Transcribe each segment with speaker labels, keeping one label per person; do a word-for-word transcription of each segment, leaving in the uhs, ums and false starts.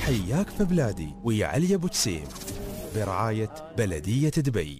Speaker 1: حياك في بلادي ويا علي أبو جسيم برعاية بلدية دبي.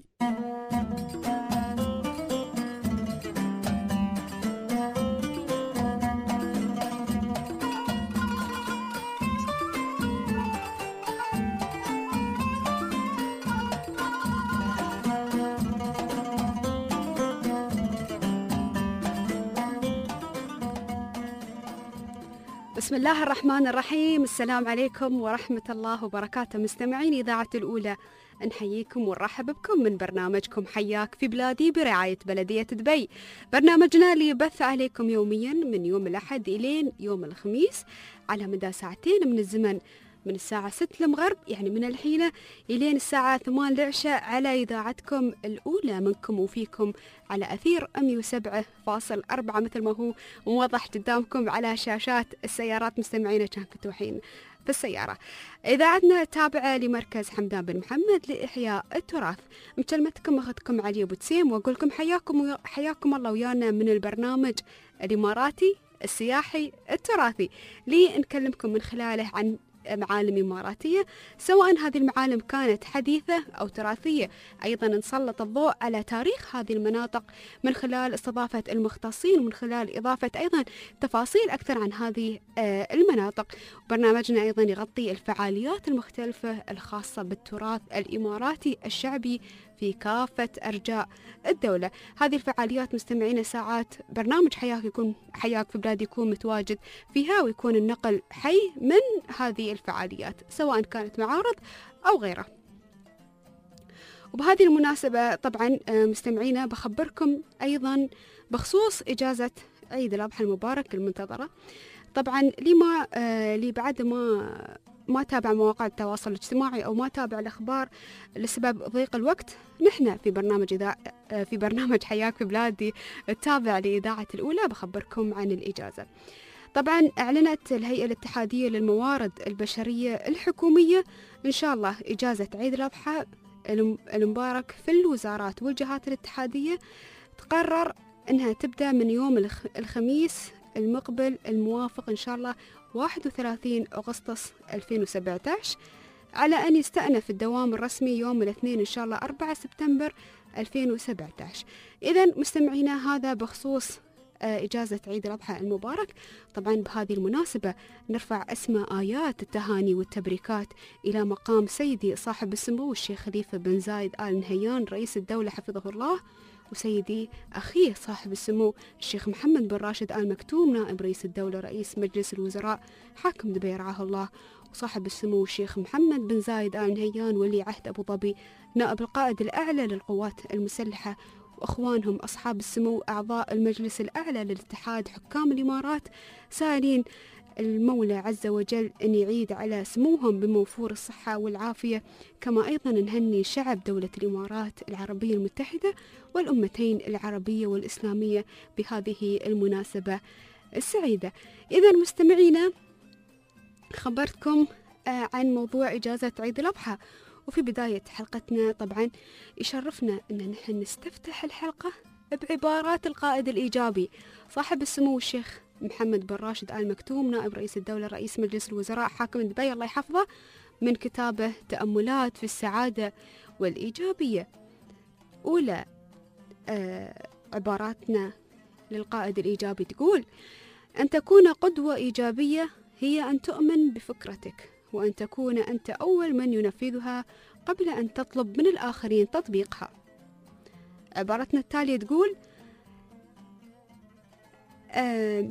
Speaker 2: بسم الله الرحمن الرحيم. السلام عليكم ورحمة الله وبركاته. مستمعين إذاعة الأولى، نحييكم ونرحب بكم من برنامجكم حياك في بلادي برعاية بلدية دبي. برنامجنا اللي يبث عليكم يوميا من يوم الأحد إلين يوم الخميس على مدى ساعتين من الزمن، من الساعة ستة المغرب يعني من الحين إلين الساعة ثمان العشاء على إذاعتكم الأولى منكم وفيكم على أثير مئة وسبعة فاصلة أربعة مثل ما هو موضح قدامكم على شاشات السيارات. مستمعينا كان كنتوا حين في السيارة. إذاعتنا تابعة لمركز حمدان بن محمد لإحياء التراث. مكلمتكم أخذكم علي أبو جسيم وأقول لكم حياكم حياكم الله ويانا من البرنامج الإماراتي السياحي التراثي اللي نكلمكم من خلاله عن معالم إماراتية، سواء هذه المعالم كانت حديثة أو تراثية. أيضا نسلط الضوء على تاريخ هذه المناطق من خلال استضافة المختصين ومن خلال إضافة أيضا تفاصيل أكثر عن هذه المناطق. برنامجنا أيضا يغطي الفعاليات المختلفة الخاصة بالتراث الإماراتي الشعبي في كافة أرجاء الدولة. هذه الفعاليات مستمعين ساعات برنامج حياك يكون حياك في بلادي يكون متواجد فيها، ويكون النقل حي من هذه الفعاليات سواء كانت معارض أو غيره. وبهذه المناسبة طبعا مستمعينا بخبركم أيضا بخصوص إجازة عيد الأضحى المبارك المنتظرة. طبعا لما لي بعد ما ما تابع مواقع التواصل الاجتماعي أو ما تابع الأخبار لسبب ضيق الوقت، نحن في برنامج إذا في برنامج حياك في بلادي التابع لإذاعة الأولى بخبركم عن الإجازة. طبعا أعلنت الهيئة الاتحادية للموارد البشرية الحكومية إن شاء الله إجازة عيد الأضحى المبارك في الوزارات والجهات الاتحادية. تقرر أنها تبدأ من يوم الخميس المقبل الموافق إن شاء الله واحد وثلاثين أغسطس ألفين وسبعة عشر، على أن يستأنف الدوام الرسمي يوم الاثنين إن شاء الله أربعة سبتمبر ألفين وسبعة عشر. إذن مستمعينا هذا بخصوص إجازة عيد الأضحى المبارك. طبعا بهذه المناسبة نرفع أسمى آيات التهاني والتبريكات إلى مقام سيدي صاحب السمو الشيخ خليفة بن زايد آل نهيان رئيس الدولة حفظه الله، وسيدي أخيه صاحب السمو الشيخ محمد بن راشد آل مكتوم نائب رئيس الدولة رئيس مجلس الوزراء حاكم دبي رعاه الله، وصاحب السمو الشيخ محمد بن زايد آل نهيان ولي عهد أبو ظبي نائب القائد الأعلى للقوات المسلحة، وأخوانهم أصحاب السمو أعضاء المجلس الأعلى للاتحاد حكام الإمارات، سائلين المولى عز وجل أن يعيد على سموهم بموفور الصحة والعافية. كما أيضا نهني شعب دولة الإمارات العربية المتحدة والأمتين العربية والإسلامية بهذه المناسبة السعيدة. إذا مستمعينا خبرتكم عن موضوع إجازة عيد الأضحى، وفي بداية حلقتنا طبعا يشرفنا أن نحن نستفتح الحلقة بعبارات القائد الإيجابي صاحب السمو الشيخ محمد بن راشد آل مكتوم نائب رئيس الدولة رئيس مجلس الوزراء حاكم دبي الله يحفظه، من كتابه تأملات في السعادة والإيجابية. أولى آه عباراتنا للقائد الإيجابي تقول: أن تكون قدوة إيجابية هي أن تؤمن بفكرتك، وأن تكون أنت أول من ينفذها قبل أن تطلب من الآخرين تطبيقها. عبارتنا التالية تقول: آه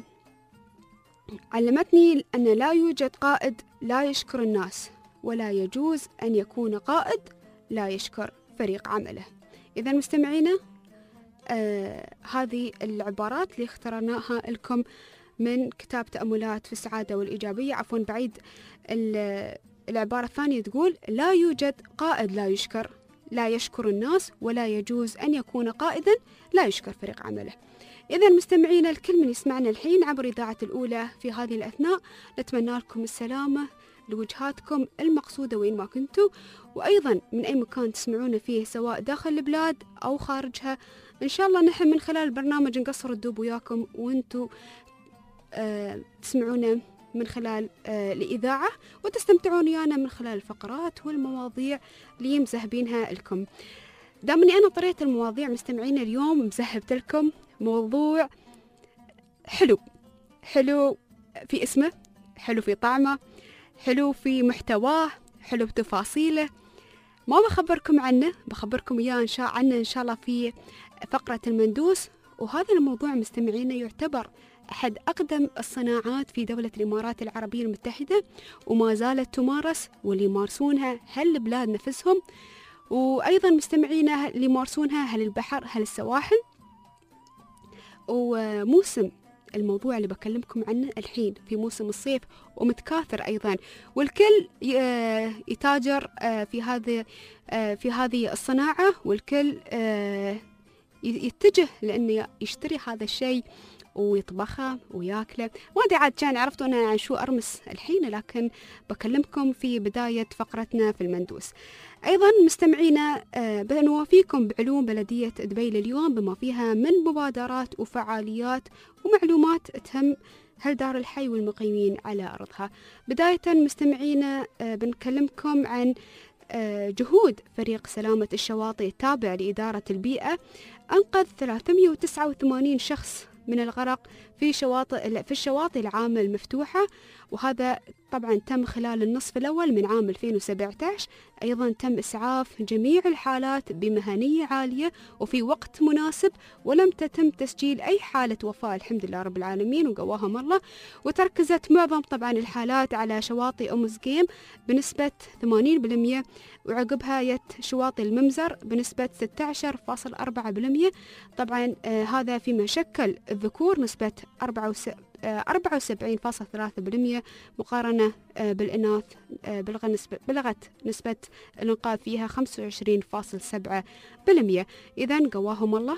Speaker 2: علمتني أن لا يوجد قائد لا يشكر الناس، ولا يجوز أن يكون قائد لا يشكر فريق عمله. إذا مستمعينا آه هذه العبارات اللي اخترناها لكم من كتاب تأملات في السعادة والإيجابية. عفوا بعيد العبارة الثانية تقول: لا يوجد قائد لا يشكر لا يشكر الناس، ولا يجوز أن يكون قائدا لا يشكر فريق عمله. إذا مستمعينا الكل من يسمعنا الحين عبر إذاعة الأولى في هذه الأثناء، نتمنى لكم السلامة لوجهاتكم المقصودة وين ما كنتوا، وأيضا من أي مكان تسمعونا فيه سواء داخل البلاد أو خارجها. إن شاء الله نحن من خلال البرنامج نقصر الدوب وياكم وانتوا آه تسمعونا من خلال آه الإذاعة، وتستمتعون ويانا من خلال الفقرات والمواضيع اللي مزهبينها لكم. دامني أنا طريقة المواضيع مستمعين اليوم مزهبت لكم موضوع حلو، حلو في اسمه، حلو في طعمه، حلو في محتواه، حلو بتفاصيله. ما بخبركم عنه، بخبركم إياه إن شاء عنه إن شاء الله في فقرة المندوس. وهذا الموضوع مستمعين يعتبر أحد أقدم الصناعات في دولة الإمارات العربية المتحدة، وما زالت تمارس، واللي يمارسونها هل البلاد نفسهم، وأيضا مستمعينا اللي يمارسونها هل البحر هل السواحل. وموسم الموضوع اللي بكلمكم عنه الحين في موسم الصيف ومتكاثر أيضا، والكل يتاجر في هذه في هذه الصناعة، والكل يتجه لأنه يشتري هذا الشيء ويطبخه وياكله. ما أدري عاد كان عرفتوا أنا عن شو أرمس الحين، لكن بكلمكم في بداية فقرتنا في المندوس. أيضا مستمعينا بنوافيكم بعلوم بلدية دبي لليوم بما فيها من مبادرات وفعاليات ومعلومات تهم هل دار الحي والمقيمين على أرضها. بداية مستمعينا بنكلمكم عن جهود فريق سلامة الشواطئ التابع لإدارة البيئة، أنقذ ثلاثمئة وتسعة وثمانين شخص من الغرق في شواطئ في الشواطئ العامة المفتوحة، وهذا طبعا تم خلال النصف الأول من عام ألفين وسبعة عشر. أيضا تم إسعاف جميع الحالات بمهنية عالية وفي وقت مناسب، ولم تتم تسجيل أي حالة وفاة الحمد لله رب العالمين وقواهم الله. وتركزت معظم طبعا الحالات على شواطئ أم زقيم بنسبة ثمانين بالمئة، وعقبها يت شواطئ الممزر بنسبة ستة عشر فاصلة أربعة بالمئة. طبعا آه هذا فيما شكل الذكور نسبة أربعة وسبعين فاصلة ثلاثة بالمئة مقارنة آه بالإناث آه بلغت نسبة الإنقاذ فيها خمسة وعشرين فاصلة سبعة بالمئة. إذن قواهم الله،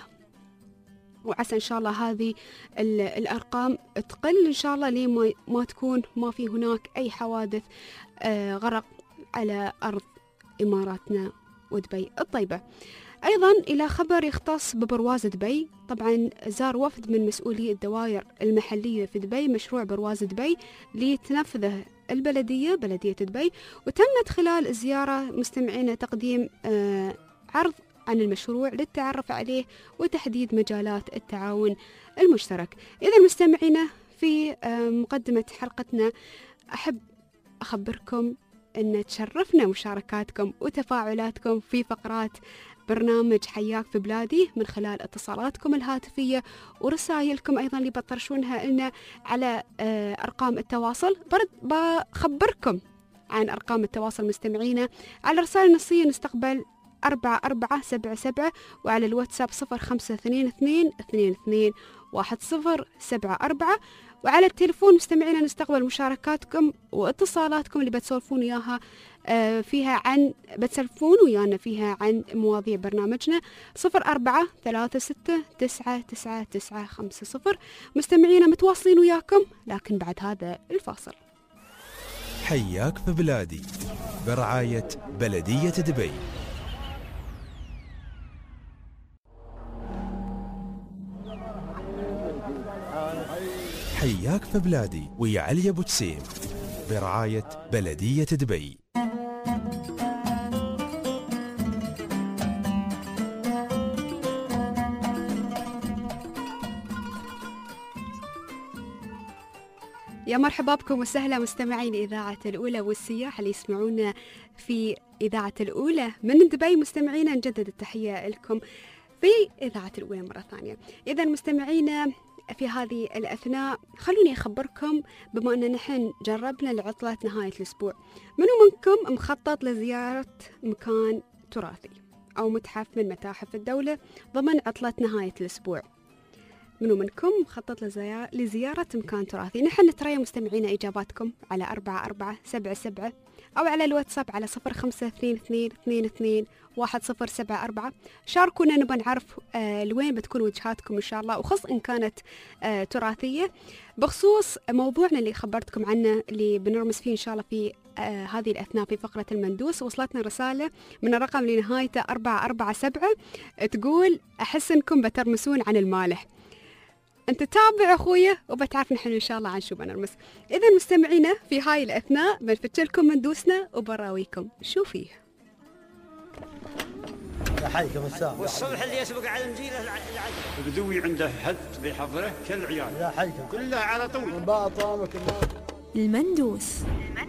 Speaker 2: وعسى إن شاء الله هذه الأرقام تقل إن شاء الله لين ما, ما تكون ما في هناك أي حوادث آه غرق على أرض إماراتنا ودبي الطيبة. أيضا إلى خبر يختص ببرواز دبي. طبعا زار وفد من مسؤولي الدوائر المحلية في دبي مشروع برواز دبي لتنفذه البلدية بلدية دبي، وتمت خلال الزيارة مستمعينا تقديم آه عرض عن المشروع للتعرف عليه وتحديد مجالات التعاون المشترك. إذا مستمعينا في آه مقدمة حلقتنا أحب أخبركم أن تشرفنا مشاركاتكم وتفاعلاتكم في فقرات برنامج حياك في بلادي من خلال اتصالاتكم الهاتفية ورسائلكم أيضا اللي بطرشونها لنا على أرقام التواصل. برد بخبركم عن أرقام التواصل مستمعينا. على رسائل نصية نستقبل أربعة أربعة سبعة سبعة، وعلى الواتساب صفر خمسة اثنين اثنين اثنين اثنين واحد صفر سبعة أربعة، وعلى التليفون مستمعينا نستقبل مشاركاتكم واتصالاتكم اللي بتسولفون إياها فيها عن بتسولفون ويانا فيها عن مواضيع برنامجنا صفر أربعة ثلاثة ستة تسعة تسعة تسعة خمسة صفر. مستمعينا متواصلين وياكم لكن بعد هذا الفاصل.
Speaker 1: حياك في بلادي برعاية بلدية دبي. حياك في بلادي ويا علي أبو تسيم برعاية بلدية دبي.
Speaker 2: يا مرحبا بكم وسهلا مستمعين إذاعة الأولى والسياح اللي يسمعونا في إذاعة الأولى من دبي. مستمعينا نجدد التحية لكم في إذاعة الأولى مرة ثانية. إذا مستمعينا في هذه الأثناء خلوني أخبركم بما أن نحن جربنا لعطلة نهاية الأسبوع، منو منكم مخطط لزيارة مكان تراثي أو متحف من متاحف الدولة ضمن عطلة نهاية الأسبوع؟ منو منكم مخطط لزيارة مكان تراثي؟ نحن نترى مستمعين إجاباتكم على أربعة أربعة سبعة سبعة أو على الواتساب على صفر خمسة اثنين اثنين اثنين اثنين واحد صفر سبعة أربعة. شاركونا نبغى نعرف آه لوين بتكون وجهاتكم إن شاء الله، وخص إن كانت آه تراثية. بخصوص موضوعنا اللي خبرتكم عنه اللي بنرمز فيه إن شاء الله في آه هذه الأثناء في فقرة المندوس، وصلتنا رسالة من الرقم اللي نهايته أربعة أربعة سبعة تقول أحس إنكم بترمسون عن المالح. انت تابع اخويا وبتعرف نحن ان شاء الله عن شو بنرمس. اذا مستمعينا في هاي الاثناء بنفتش لكم من دوسنا وبراويكم شو فيه.
Speaker 3: يحييكم السلام.
Speaker 4: والصبح اللي يسبق على المدينة البدوي عنده حد بحضره كالعيال
Speaker 3: يحييكم
Speaker 4: كلها على طول.
Speaker 3: وبعض طعامك
Speaker 5: المندوس.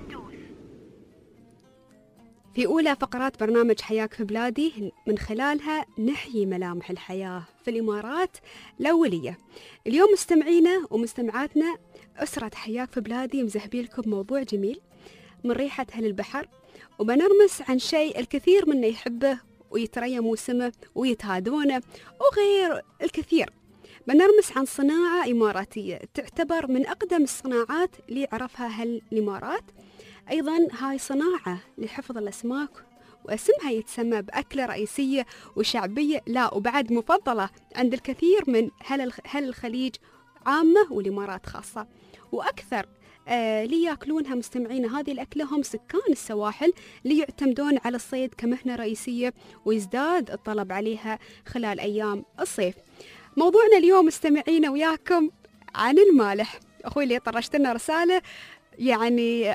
Speaker 2: في أولى فقرات برنامج حياك في بلادي من خلالها نحيي ملامح الحياة في الإمارات الأولية. اليوم مستمعينا ومستمعاتنا أسرة حياك في بلادي مزهبين لكم موضوع جميل من ريحة أهل البحر، وبنرمس عن شيء الكثير منا يحبه ويتريى موسمه ويتهادونه وغير الكثير. بنرمس عن صناعة إماراتية تعتبر من أقدم الصناعات اللي عرفها أهل الإمارات. أيضا هاي صناعة لحفظ الأسماك، واسمها يتسمى بأكلة رئيسية وشعبية لا وبعد مفضلة عند الكثير من هل الخليج عامة والإمارات خاصة. وأكثر آه اللي ياكلونها مستمعين هذه الأكلة هم سكان السواحل اللي يعتمدون على الصيد كمهنة رئيسية، ويزداد الطلب عليها خلال أيام الصيف. موضوعنا اليوم مستمعين وياكم عن المالح. أخوي اللي طرشت لنا رسالة يعني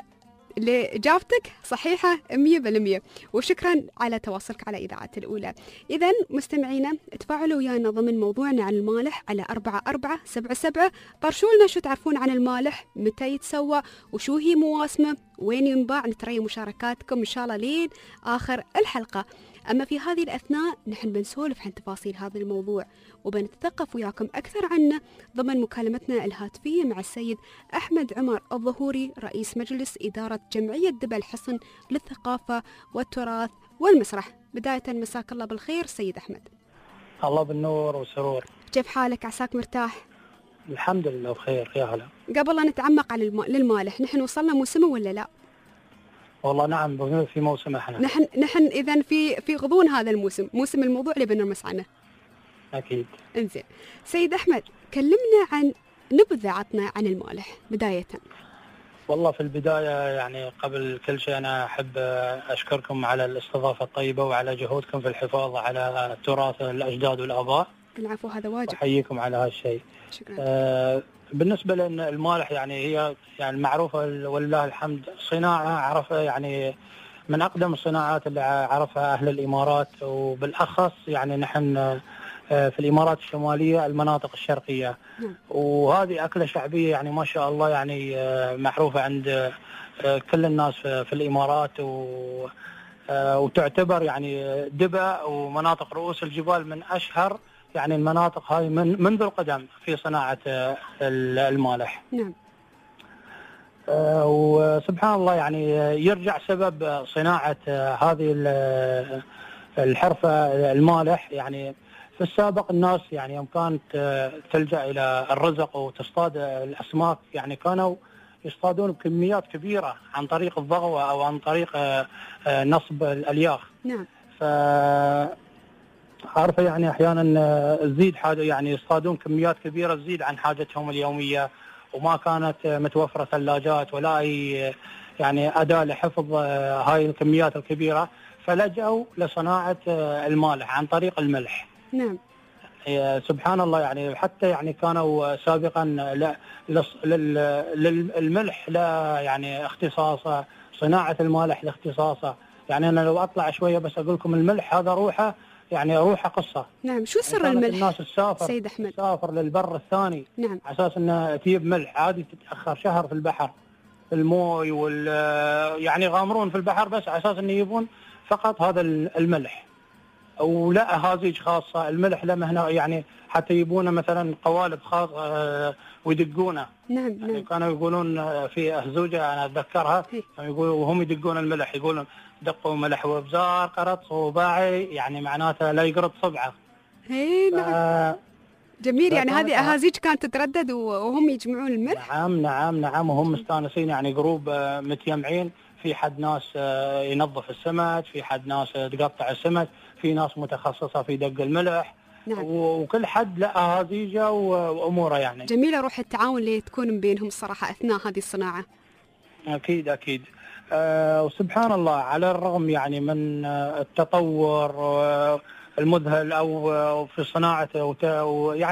Speaker 2: لإجابتك صحيحة مية بالمية، وشكرا على تواصلك على إذاعة الأولى. إذا مستمعينا تفاعلوا ويانا ضمن موضوعنا عن المالح على أربعة أربعة سبعة سبعة. طرشوا لنا شو تعرفون عن المالح، متى يتسوى، وشو هي مواسمه، وين ينباع. نتري مشاركاتكم إن شاء الله لين آخر الحلقة. أما في هذه الأثناء نحن بنسولف عن تفاصيل هذا الموضوع وبنتثقف وياكم أكثر عنه ضمن مكالمتنا الهاتفية مع السيد أحمد عمر الظهوري رئيس مجلس إدارة جمعية دبا الحصن للثقافة والتراث والمسرح. بداية مساك الله بالخير سيد أحمد.
Speaker 3: الله بالنور والسرور.
Speaker 2: كيف حالك؟ عساك مرتاح؟
Speaker 3: الحمد لله بخير يا هلا.
Speaker 2: قبل لا نتعمق على الم... للمالح، نحن وصلنا موسمه ولا لا؟
Speaker 3: والله نعم في موسم احنا.
Speaker 2: نحن نحن اذا في في غضون هذا الموسم، موسم الموضوع اللي بنرمس عنه.
Speaker 3: اكيد.
Speaker 2: انزين. سيد احمد كلمنا عن نبذة عطنا عن المالح بداية.
Speaker 3: والله في البداية يعني قبل كل شيء أنا أحب أشكركم على الاستضافة الطيبة وعلى جهودكم في الحفاظ على تراث الأجداد والآباء.
Speaker 2: العفو هذا واجب.
Speaker 3: أحييكم على هالشيء.
Speaker 2: شكرا.
Speaker 3: آه بالنسبة لأن المالح يعني هي يعني معروفة ولله الحمد صناعة عرفها يعني من أقدم الصناعات اللي عرفها أهل الإمارات، وبالأخص يعني نحن في الإمارات الشمالية المناطق الشرقية.
Speaker 2: نعم.
Speaker 3: وهذه أكلة شعبية يعني ما شاء الله يعني معروفة عند كل الناس في الإمارات، وتعتبر يعني دبا ومناطق رؤوس الجبال من أشهر يعني المناطق هاي من منذ القدم في صناعة المالح.
Speaker 2: نعم.
Speaker 3: وسبحان الله يعني يرجع سبب صناعة هذه الحرفة المالح يعني في السابق الناس يعني يوم كانت تلجأ إلى الرزق وتصطاد الأسماك يعني كانوا يصطادون بكميات كبيرة عن طريق الضغوة أو عن طريق نصب الألياخ.
Speaker 2: نعم.
Speaker 3: ف عارفة يعني أحيانا تزيد حاجة يعني يصطادون كميات كبيرة تزيد عن حاجتهم اليومية، وما كانت متوفرة ثلاجات ولا أي يعني أداة لحفظ هاي الكميات الكبيرة، فلجأوا لصناعة المالح عن طريق الملح.
Speaker 2: نعم.
Speaker 3: سبحان الله يعني حتى يعني كانوا سابقا للملح لا يعني اختصاصه، صناعة المالح لاختصاصه. يعني أنا لو أطلع شوية بس أقول لكم الملح هذا روحه يعني روحه قصة.
Speaker 2: نعم. شو سر الملح؟
Speaker 3: الناس تسافر
Speaker 2: سيد أحمد
Speaker 3: تسافر للبر الثاني.
Speaker 2: نعم.
Speaker 3: على أساس أنه تجيب ملح، عادي تتأخر شهر في البحر في الموي وال يعني غامرون في البحر بس على أساس أنه يجيبون فقط هذا الملح، ولا أهازيج خاصة. الملح لما هنا يعني حتى يجيبونه مثلا قوالب خاصة ويدقونه.
Speaker 2: نعم.
Speaker 3: يعني
Speaker 2: نعم.
Speaker 3: كانوا يقولون في أهزوجة أنا أتذكرها يقولوا وهم يدقون الملح يقولون دقوا ملح وبزار قرط وباعي يعني معناته لا يقرط صبعه.
Speaker 2: هي نعم. جميل. يعني هذه أهازيج كانت تتردد وهم يجمعون الملح.
Speaker 3: نعم نعم نعم. وهم مستانسين يعني جروب متجمعين، في حد ناس ينظف السمك، في حد ناس تقطع السمك، في ناس متخصصة في دق الملح.
Speaker 2: نعم.
Speaker 3: وكل حد له أهازيجه وأموره يعني.
Speaker 2: جميلة روح التعاون اللي تكون بينهم الصراحة أثناء هذه الصناعة.
Speaker 3: أكيد أكيد. أه وسبحان الله على الرغم يعني من التطور المذهل أو في صناعته يعني في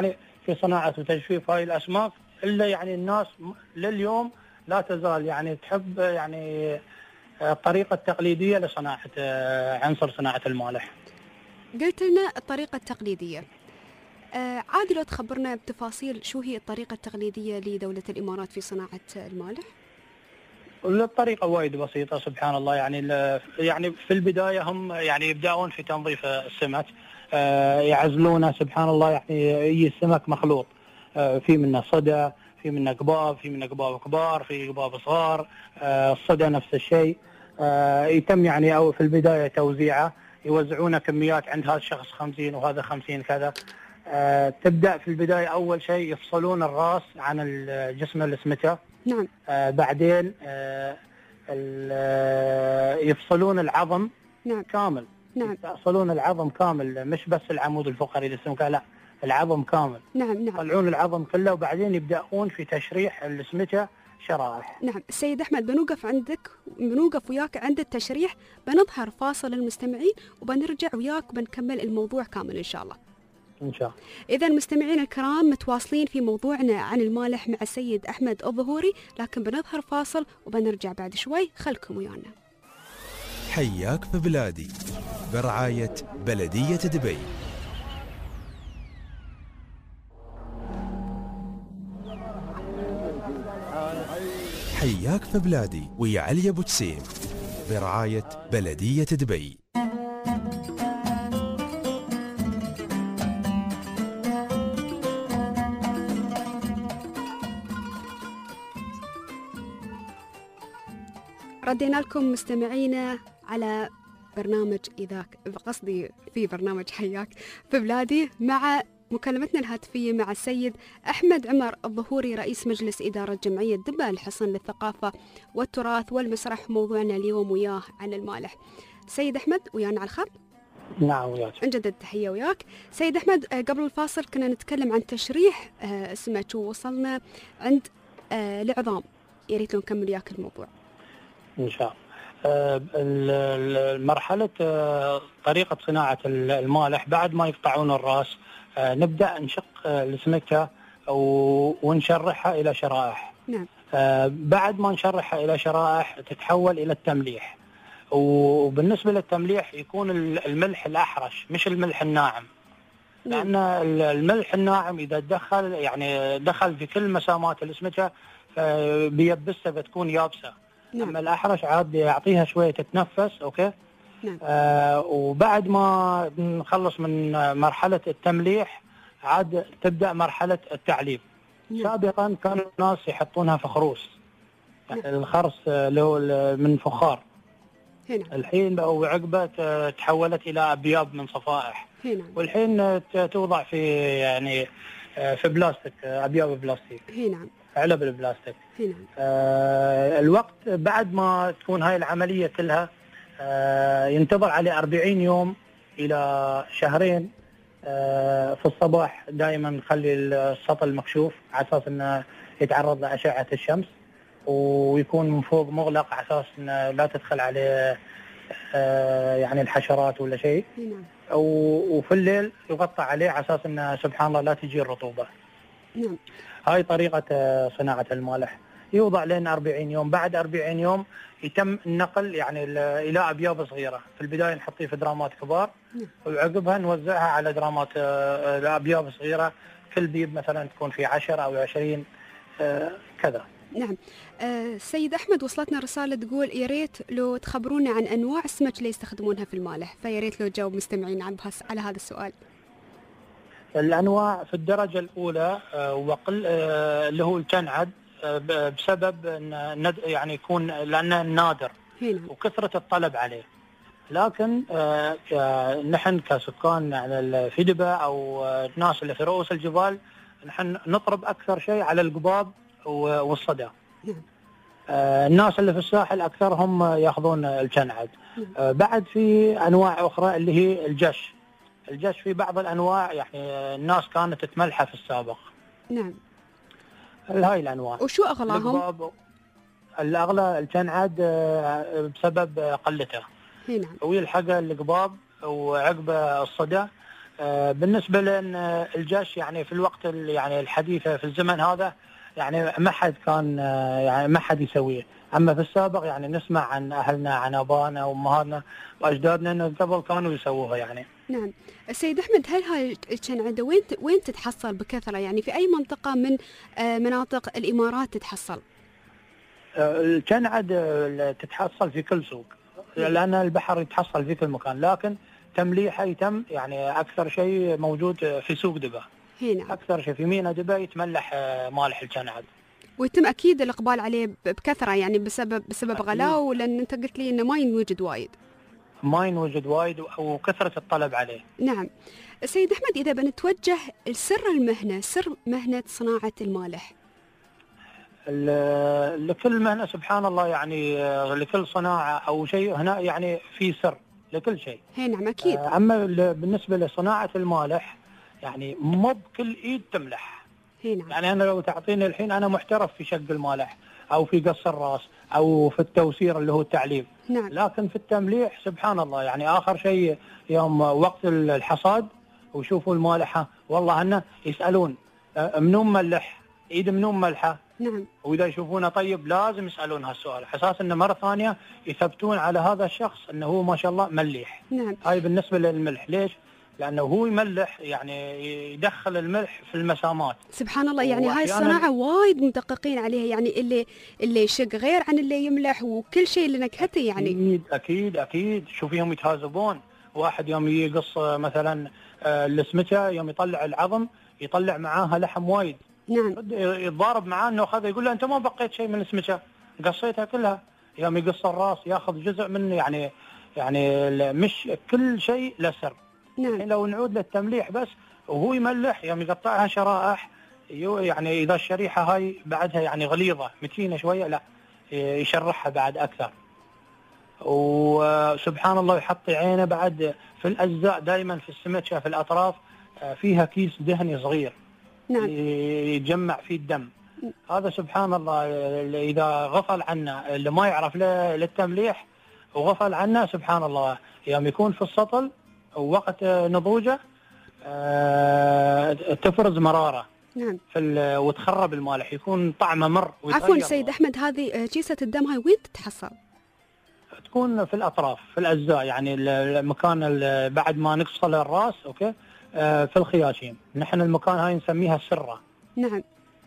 Speaker 3: في صناعة وتجفيف هاي الأسماك، إلا يعني الناس لليوم لا تزال يعني تحب يعني الطريقة التقليدية لصناعة عنصر صناعة المالح.
Speaker 2: قلت لنا الطريقة التقليدية، آه عادي لو تخبرنا بتفاصيل شو هي الطريقة التقليدية لدولة الإمارات في صناعة المالح؟
Speaker 3: الطريقة وايد بسيطة سبحان الله. يعني يعني في البداية هم يعني يبدأون في تنظيف السمك، آه يعزلونه سبحان الله. يعني يجي السمك مخلوط، آه في منه صدى، في منه قباب، في منه قباب كبار، في قباب صغار، آه الصدى نفس الشيء. آه يتم يعني أو في البداية توزيعه، يوزعونه كميات عند هذا الشخص خمسين وهذا خمسين كذا. آه تبدأ في البداية أول شيء يفصلون الرأس عن الجسم السمكة.
Speaker 2: نعم.
Speaker 3: آه بعدين آه يفصلون العظم.
Speaker 2: نعم.
Speaker 3: كامل.
Speaker 2: نعم.
Speaker 3: يفصلون العظم كامل، مش بس العمود الفقري للسمكة، لا العظم كامل.
Speaker 2: نعم. نعم.
Speaker 3: يطلعون العظم كله، وبعدين يبدأون في تشريح السمكة شرائح.
Speaker 2: نعم. السيد أحمد بنوقف عندك، بنوقف وياك عند التشريح، بنظهر فاصل المستمعين وبنرجع وياك بنكمل الموضوع كامل إن شاء الله.
Speaker 3: إن شاء الله.
Speaker 2: إذا مستمعين الكرام متواصلين في موضوعنا عن المالح مع السيد أحمد الظهوري، لكن بنظهر فاصل وبنرجع بعد شوي، خلكم ويانا.
Speaker 1: حياك في بلادي برعاية بلدية دبي. حياك في بلادي ويا علي أبو جسيم برعاية بلدية دبي.
Speaker 2: ردينا لكم مستمعينا على برنامج إذا قصدي في برنامج حياك في بلادي مع مكالمتنا الهاتفية مع السيد أحمد عمر الظهوري رئيس مجلس إدارة جمعية دبا الحصن للثقافة والتراث والمسرح. موضوعنا اليوم وياه عن المالح. سيد أحمد ويانا على الخط؟
Speaker 3: نعم وياك.
Speaker 2: نجدد التحية وياك. سيد أحمد، قبل الفاصل كنا نتكلم عن تشريح السمك ووصلنا عند العظام، يا ريت لو نكمل وياك الموضوع.
Speaker 3: إن شاء الله. مرحلة طريقة صناعة المالح بعد ما يقطعون الرأس، نبدأ نشق السمكة ونشرحها إلى شرائح.
Speaker 2: نعم.
Speaker 3: بعد ما نشرحها إلى شرائح تتحول إلى التمليح، وبالنسبة للتمليح يكون الملح الأحرش مش الملح الناعم. لأن الملح الناعم إذا دخل يعني دخل في كل مسامات السمكة بيبسها بتكون يابسة.
Speaker 2: نعم.
Speaker 3: أما الأحرش عاد يعطيها شوية تتنفس. أوكي.
Speaker 2: نعم.
Speaker 3: آه وبعد ما نخلص من مرحلة التمليح عاد تبدأ مرحلة التعليب.
Speaker 2: نعم.
Speaker 3: سابقا كانوا الناس يحطونها في خروس، يعني نعم. الخرس اللي هو من فخار.
Speaker 2: هنا. الحين
Speaker 3: وعقبة تحولت إلى أبياب من صفائح.
Speaker 2: هنا.
Speaker 3: والحين توضع في يعني في بلاستيك، أبياب بلاستيك.
Speaker 2: هنا.
Speaker 3: علب البلاستيك.
Speaker 2: هنا.
Speaker 3: آه الوقت بعد ما تكون هاي العملية كلها آه ينتظر عليه أربعين يوم إلى شهرين. آه في الصباح دائما نخلي السطل مكشوف على أساس أنه يتعرض لأشعة الشمس، ويكون من فوق مغلق على أساس أنه لا تدخل عليه آه يعني الحشرات ولا شيء.
Speaker 2: نعم.
Speaker 3: وفي الليل يغطى عليه على أساس أنه سبحان الله لا تجي الرطوبة.
Speaker 2: نعم.
Speaker 3: هاي طريقة صناعة المالح. يوضع لنا أربعين يوم، بعد أربعين يوم يتم النقل يعني إلى أبياب صغيرة. في البداية نحطيه في درامات كبار، وعقبها نوزعها على درامات أبياب صغيرة. كل بيب مثلا تكون في عشر أو عشرين كذا.
Speaker 2: نعم. أه سيد أحمد، وصلتنا رسالة تقول يا ريت لو تخبرونا عن أنواع السمك اللي يستخدمونها في المالح، فيا ريت لو تجاوب مستمعين على هذا السؤال.
Speaker 3: الأنواع في الدرجة الأولى وقل اللي هو الكنعد، بسبب أن يعني يكون لأنه نادر وكثرة الطلب عليه. لكن نحن كسكان يعني في دبا أو الناس اللي في رؤوس الجبال نحن نطرب أكثر شيء على القباب والصدى. الناس اللي في الساحل أكثر هم يأخذون الكنعد. بعد في أنواع أخرى اللي هي الجش. الجش في بعض الأنواع يعني الناس كانت تتملحه في السابق.
Speaker 2: نعم.
Speaker 3: هاي الأنواع.
Speaker 2: وشو أغلاهم؟
Speaker 3: الأغلى الكنعد بسبب قلته.
Speaker 2: نعم.
Speaker 3: ويلحق القباب وعقب الصدى آه، بالنسبة لأن الجيش يعني في الوقت يعني الحديث في الزمن هذا يعني ما حد كان آه، يعني ما حد يسويه. أما في السابق يعني نسمع عن أهلنا، عن أبانا وأمهاتنا وأجدادنا أنه قبل كانوا يسووها يعني.
Speaker 2: نعم. السيد أحمد، هل هاي الشنعدة وين وين تتحصل بكثرة؟ يعني في أي منطقة من آه، مناطق الإمارات تتحصل؟
Speaker 3: آه، الشنعد تتحصل في كل سوق، لأن البحر يتحصل في كل مكان، لكن تمليحه يتم يعني أكثر شيء موجود في سوق دبا.
Speaker 2: هنا
Speaker 3: أكثر شيء في مينا دبا يتملح آه، مالح الشنعد.
Speaker 2: ويتم أكيد الإقبال عليه ب- بكثرة، يعني بسبب بسبب
Speaker 3: أكيد.
Speaker 2: غلاء، لأن أنت قلت لي إنه ما ينوجد وايد.
Speaker 3: ما ينوجد وايد وكثرة الطلب عليه.
Speaker 2: نعم. السيد أحمد، إذا بنتوجه لسر المهنة، سر مهنة صناعة المالح.
Speaker 3: ال- لكل مهنة سبحان الله يعني آه، لكل صناعة أو شيء هنا يعني في سر لكل شيء.
Speaker 2: هي نعم أكيد.
Speaker 3: آه، أما ال- بالنسبة لصناعة المالح يعني مو بكل إيد تملح.
Speaker 2: هي نعم.
Speaker 3: يعني أنا لو تعطيني الحين أنا محترف في شق المالح أو في قص الراس أو في التوسير اللي هو التعليم،
Speaker 2: نعم.
Speaker 3: لكن في التمليح سبحان الله يعني آخر شيء يوم وقت الحصاد ويشوفوا المالحة والله أنه يسألون آه، منو مملح، إيد منو مملحة،
Speaker 2: نعم.
Speaker 3: وإذا يشوفونه طيب لازم يسألون هالسؤال حساس أنه مرة ثانية يثبتون على هذا الشخص أنه هو ما شاء الله مليح.
Speaker 2: نعم.
Speaker 3: هاي بالنسبة للملح. ليش؟ لأنه هو يملح يعني يدخل الملح في المسامات.
Speaker 2: سبحان الله، يعني هاي
Speaker 3: وأحياناً-
Speaker 2: الصناعة وايد مدققين عليها، يعني اللي اللي يشق غير عن اللي يملح وكل شيء لنكهته يعني.
Speaker 3: أكيد أكيد أكيد شوفيهم يتهازبون. واحد يوم يقص مثلا آه، السمكة يوم يطلع العظم يطلع معاها لحم وايد.
Speaker 2: نعم.
Speaker 3: يتضارب معاه انه خذ يقول له انت ما بقيت شيء من السمكه قصيتها كلها. يوم يقص الراس ياخذ جزء من يعني يعني مش كل شيء له سر.
Speaker 2: نعم.
Speaker 3: لو نعود للتمليح بس وهو يملح يوم يقطعها شرائح يو- يعني اذا الشريحه هاي بعدها يعني غليظه متينه شويه لا يشرحها بعد اكثر. وسبحان الله يحط عينه بعد في الاجزاء دائما في السمكه في الاطراف آه، فيها كيس دهني صغير
Speaker 2: نعم.
Speaker 3: يتجمع فيه الدم. هذا سبحان الله اللي إذا غفل عنه اللي ما يعرف له- للتمليح وغفل عنه سبحان الله يوم يكون في السطل ووقت نضوجه آه، تفرز مرارة
Speaker 2: نعم.
Speaker 3: في ال- وتخرب المالح يكون طعمه مر
Speaker 2: عفوا
Speaker 3: ويتغير.
Speaker 2: سيد أحمد، هذه آه، كيسة الدم هاي وين تتحصل؟
Speaker 3: تكون في الأطراف في الأجزاء يعني ال- المكان ال- بعد ما نفصل الرأس أوكي آه، في الخياشيم. نحن المكان هاي نسميها السرة.
Speaker 2: نعم.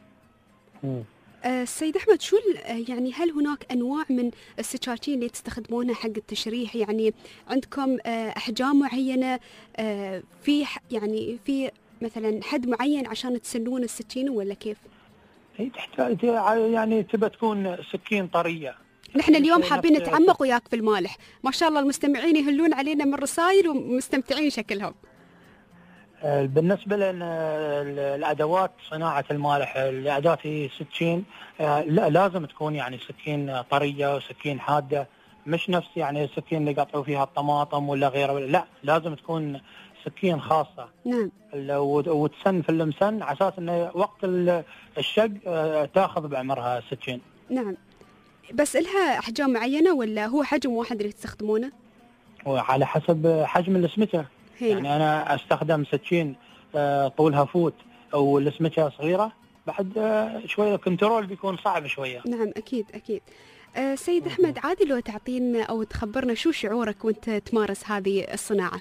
Speaker 2: آه، سيد أحمد، شو ال- آه، يعني هل هناك أنواع من السكاكين اللي تستخدمونها حق التشريح؟ يعني عندكم آه، أحجام معينة، آه، في ح- يعني في مثلا حد معين عشان تسنون السكينة ولا كيف؟
Speaker 3: هي تحتاج يعني تبى تكون سكين طرية.
Speaker 2: نحن اليوم
Speaker 3: نفس-
Speaker 2: حابين
Speaker 3: نفس-
Speaker 2: نتعمق وياك في المالح، ما شاء الله المستمعين يهلون علينا من رسائل ومستمتعين شكلهم.
Speaker 3: آه، بالنسبة للأدوات صناعة المالح الأداة هي سكين آه، لا لازم تكون يعني سكين طرية وسكين حادة، مش نفس يعني السكين اللي يقطعوا فيها الطماطم ولا غيره، لا لازم تكون سكين خاصة.
Speaker 2: نعم.
Speaker 3: ال- وت- وتسن في المسن على أساس أنه وقت ال- الشق آه، تاخذ بعمرها السكين.
Speaker 2: نعم. بس لها أحجام معينة ولا هو حجم واحد اللي تستخدمونه؟
Speaker 3: وعلى حسب حجم السمكة.
Speaker 2: هنا.
Speaker 3: يعني أنا أستخدم سكين آه، طولها فوت أو السمكة صغيرة بعد آه، شوية كنترول بيكون صعب شوية.
Speaker 2: نعم أكيد أكيد. أه سيد أحمد، عادي لو تعطينا أو تخبرنا شو شعورك وأنت تمارس هذه الصناعة؟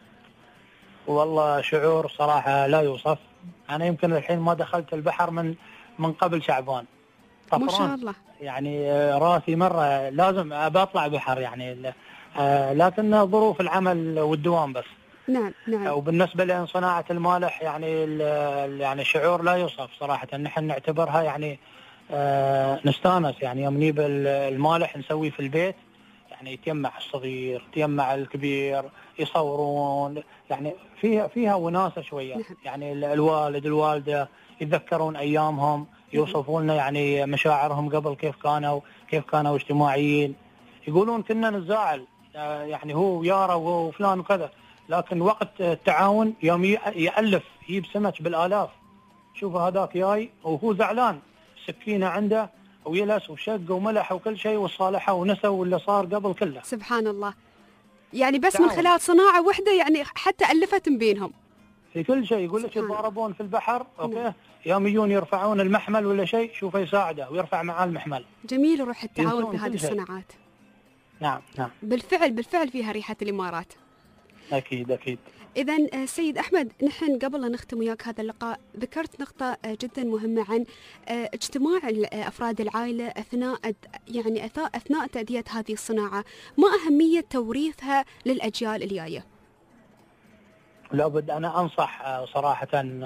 Speaker 3: والله شعور صراحة لا يوصف. أنا يمكن الحين ما دخلت البحر من من قبل شعبان.
Speaker 2: ما شاء
Speaker 3: طفران.
Speaker 2: الله.
Speaker 3: يعني آه، راسي مرة لازم أبى أطلع بحر يعني ال- آه، لكن ظروف العمل والدوام بس.
Speaker 2: نعم نعم.
Speaker 3: وبالنسبة لصناعة المالح يعني ال- ال- يعني شعور لا يوصف صراحة. نحن نعتبرها يعني آه، نستانس يعني يوم نجيب ال- المالح نسويه في البيت يعني يتجمع الصغير يتجمع الكبير يصورون يعني فيها فيها وناسة شوية.
Speaker 2: نعم.
Speaker 3: يعني ال- الوالد الوالدة يتذكرون أيامهم يوصفون لنا يعني مشاعرهم قبل كيف كانوا كيف كانوا اجتماعيين. يقولون كنا نزاعل آه، يعني هو يارا وهو فلان وكذا، لكن وقت التعاون يوم ي- يألف يجيب سمك بالآلاف. شوف هذاك جاي وهو زعلان سكينة عنده ويلس وشق وملح وكل شيء وصالحه ونسى واللي صار قبل كله.
Speaker 2: سبحان الله. يعني بس من
Speaker 3: تعاون.
Speaker 2: خلال صناعة واحدة يعني حتى ألفت من بينهم.
Speaker 3: في كل شيء. يقول لك يتضاربون في البحر، اوكي، يوم يجون يرفعون المحمل ولا شيء، شوفه يساعده ويرفع معاه المحمل.
Speaker 2: جميل روح التعاون في هذه الصناعات.
Speaker 3: نعم نعم
Speaker 2: بالفعل بالفعل فيها ريحة الإمارات.
Speaker 3: أكيد أكيد.
Speaker 2: إذن سيد أحمد، نحن قبل لا نختم وياك هذا اللقاء ذكرت نقطة جدا مهمة عن اجتماع أفراد العائلة أثناء يعني أثناء تأدية هذه الصناعة. ما أهمية توريثها للأجيال الجاية؟
Speaker 3: لابد. أنا أنصح صراحة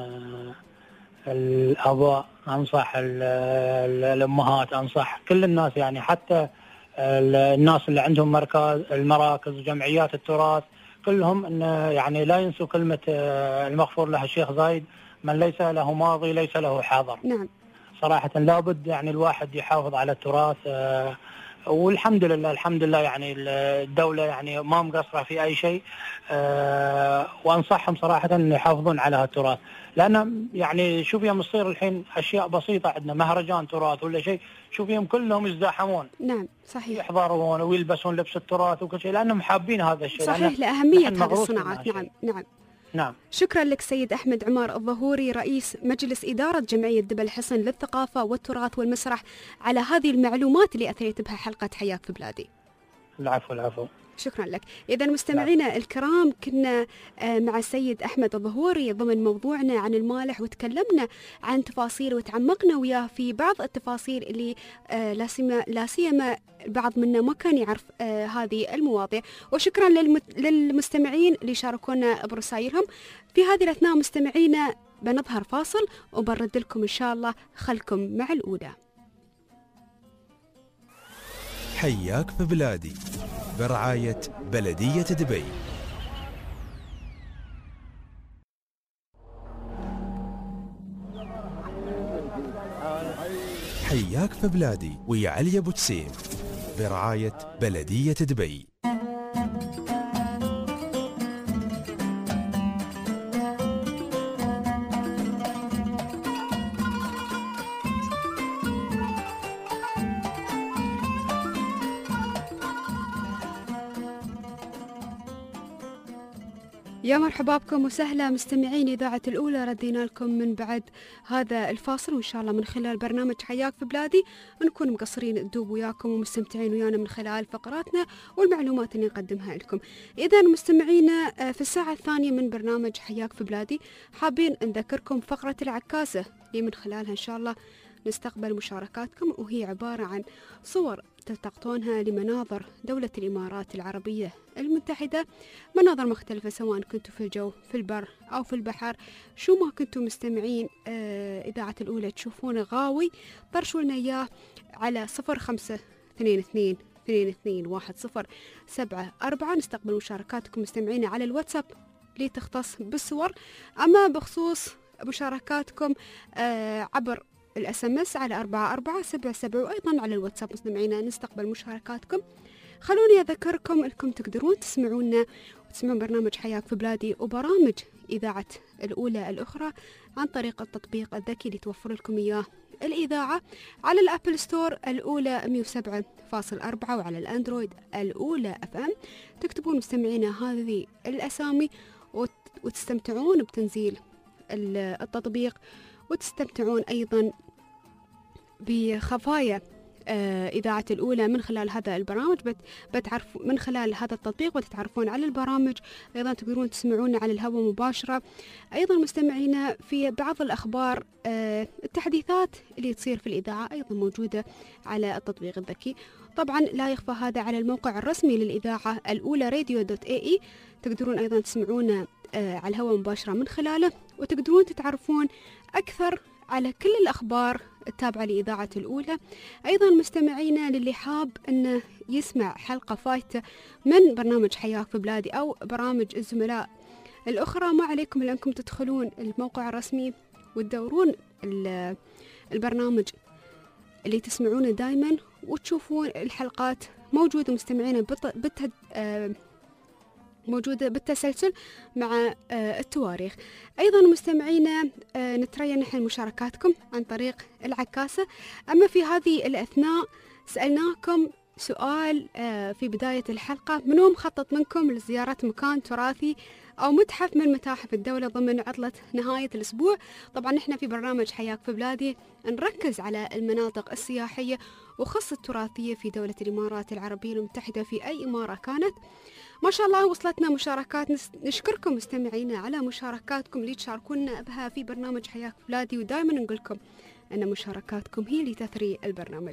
Speaker 3: الآباء، أنصح الأمهات، أنصح كل الناس، يعني حتى الناس اللي عندهم مركز المراكز وجمعيات التراث كلهم، إن يعني لا ينسوا كلمة المغفور له الشيخ زايد: من ليس له ماضي ليس له حاضر.
Speaker 2: نعم.
Speaker 3: صراحة لابد يعني الواحد يحافظ على التراث، والحمد لله الحمد لله يعني الدولة يعني ما مقصرة في أي شيء، وأنصحهم صراحة أن يحافظون على هالتراث، لأن يعني شوف يوم يصير الحين أشياء بسيطة، عندنا مهرجان تراث ولا شيء، شوف يوم كلهم يزدحمون.
Speaker 2: نعم صحيح.
Speaker 3: يحضرون ويلبسون لبس التراث وكل شيء، لأنهم حابين هذا الشيء.
Speaker 2: صحيح، لأهمية هذه الصناعات. نعم نعم
Speaker 3: نعم.
Speaker 2: شكرا لك سيد أحمد عمار الظهوري، رئيس مجلس إدارة جمعية دبل حصن للثقافة والتراث والمسرح، على هذه المعلومات اللي أثريت بها حلقة حياك في بلادي.
Speaker 3: العفو العفو.
Speaker 2: شكرا لك. إذا مستمعينا الكرام، كنا مع السيد أحمد الظهوري ضمن موضوعنا عن المالح، وتكلمنا عن تفاصيل وتعمقنا وياه في بعض التفاصيل اللي لا سيما البعض منا ما كان يعرف هذه المواضيع. وشكرا للمستمعين اللي شاركونا برسائلهم. في هذه الأثناء مستمعينا بنظهر فاصل وبنرد لكم إن شاء الله. خلكم مع الأولى.
Speaker 1: حياك في بلادي برعاية بلدية دبي. حياك في بلادي ويا علي أبو تسيم برعاية بلدية دبي.
Speaker 2: يا مرحبا بكم وسهلا مستمعين إذاعة الأولى. ردينا لكم من بعد هذا الفاصل، وإن شاء الله من خلال برنامج حياك في بلادي نكون مقصرين الدوب وياكم ومستمتعين ويانا من خلال فقراتنا والمعلومات اللي نقدمها لكم. إذا مستمعينا في الساعة الثانية من برنامج حياك في بلادي حابين نذكركم فقرة العكاسة اللي من خلالها إن شاء الله نستقبل مشاركاتكم، وهي عبارة عن صور تلتقطونها لمناظر دولة الإمارات العربية المتحدة، مناظر مختلفة سواء كنتوا في الجو في البر أو في البحر. شو ما كنتوا مستمعين آه إذاعة الأولى تشوفون غاوي، طرشوا لنا إياه على صفر خمسة اثنين اثنين اثنين اثنين واحد صفر سبعة أربعة. نستقبل مشاركاتكم مستمعين على الواتساب اللي تختص بالصور. أما بخصوص مشاركاتكم آه عبر الاس ام اس على أربعة أربعة سبعة سبعة، وأيضا على الواتساب مستمعينا نستقبل مشاركاتكم. خلوني أذكركم أنكم تقدرون تسمعونا وتسمعون برنامج حياك في بلادي وبرامج إذاعة الأولى الأخرى عن طريق التطبيق الذكي اللي توفر لكم إياه الإذاعة على الأبل ستور الأولى مية وسبعة فاصلة أربعة، وعلى الأندرويد الأولى اف ام. تكتبون مستمعينا هذه الأسامي وتستمتعون بتنزيل التطبيق، وتستمتعون أيضا بخفايا آه إذاعة الأولى من خلال هذا البرامج. بت بتعرفوا من خلال هذا التطبيق وتتعرفون على البرامج. أيضا تقدرون تسمعونا على الهواء مباشرة. أيضا مستمعينا في بعض الأخبار آه التحديثات اللي تصير في الإذاعة أيضا موجودة على التطبيق الذكي. طبعا لا يخفى هذا على الموقع الرسمي للإذاعة الأولى راديو دوت اي اي. تقدرون أيضا تسمعونا آه على الهواء مباشرة من خلاله، وتقدرون تتعرفون أكثر على كل الأخبار التابعة لإذاعة الأولى. أيضا مستمعينا للي حاب أنه يسمع حلقة فايتة من برنامج حياك في بلادي أو برامج الزملاء الأخرى، ما عليكم إلا أنكم تدخلون الموقع الرسمي وتدورون البرنامج اللي تسمعونه دايما وتشوفون الحلقات موجودة مستمعينا بت... آه موجودة بالتسلسل مع التواريخ. أيضا مستمعينا نتريا نحن مشاركاتكم عن طريق العكاسة. أما في هذه الأثناء سألناكم سؤال في بداية الحلقة: منو مخطط منكم لزيارة مكان تراثي أو متحف من متاحف الدولة ضمن عطلة نهاية الأسبوع؟ طبعا احنا في برنامج حياك في بلادي نركز على المناطق السياحية وخاصة التراثية في دولة الإمارات العربية المتحدة في أي إمارة كانت. ما شاء الله وصلتنا مشاركات، نشكركم مستمعينا على مشاركاتكم اللي تشاركونا بها في برنامج حياك في بلادي، ودائما نقول لكم أن مشاركاتكم هي اللي تثري البرنامج.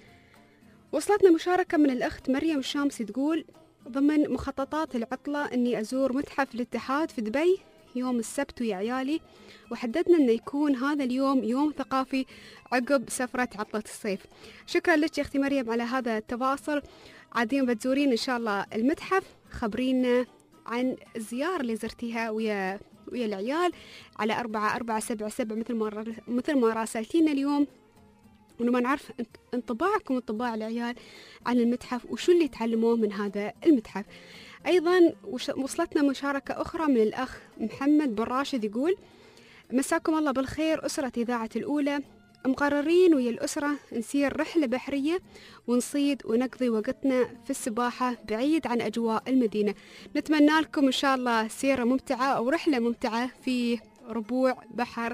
Speaker 2: وصلتنا مشاركة من الأخت مريم الشامسي تقول: ضمن مخططات العطلة أني أزور متحف الاتحاد في دبي يوم السبت ويا عيالي، وحددنا أنه يكون هذا اليوم يوم ثقافي عقب سفرة عطلة الصيف. شكرا لك يا أختي مريم على هذا التواصل. عادين بتزورين إن شاء الله المتحف، خبرينا عن الزيارة اللي زرتيها ويا ويا العيال على أربعة أربعة سبعة سبعة مثل ما مثل ما راسلتينا اليوم، ونبغى نعرف انطباعكم وانطباع العيال عن المتحف وشو اللي تعلموه من هذا المتحف. أيضا وصلتنا مشاركة أخرى من الأخ محمد بن راشد يقول: مساكم الله بالخير أسرة إذاعة الأولى، مقررين ويا الأسرة نسير رحلة بحرية ونصيد ونقضي وقتنا في السباحة بعيد عن أجواء المدينة. نتمنى لكم إن شاء الله سيرة ممتعة أو رحلة ممتعة في ربوع بحر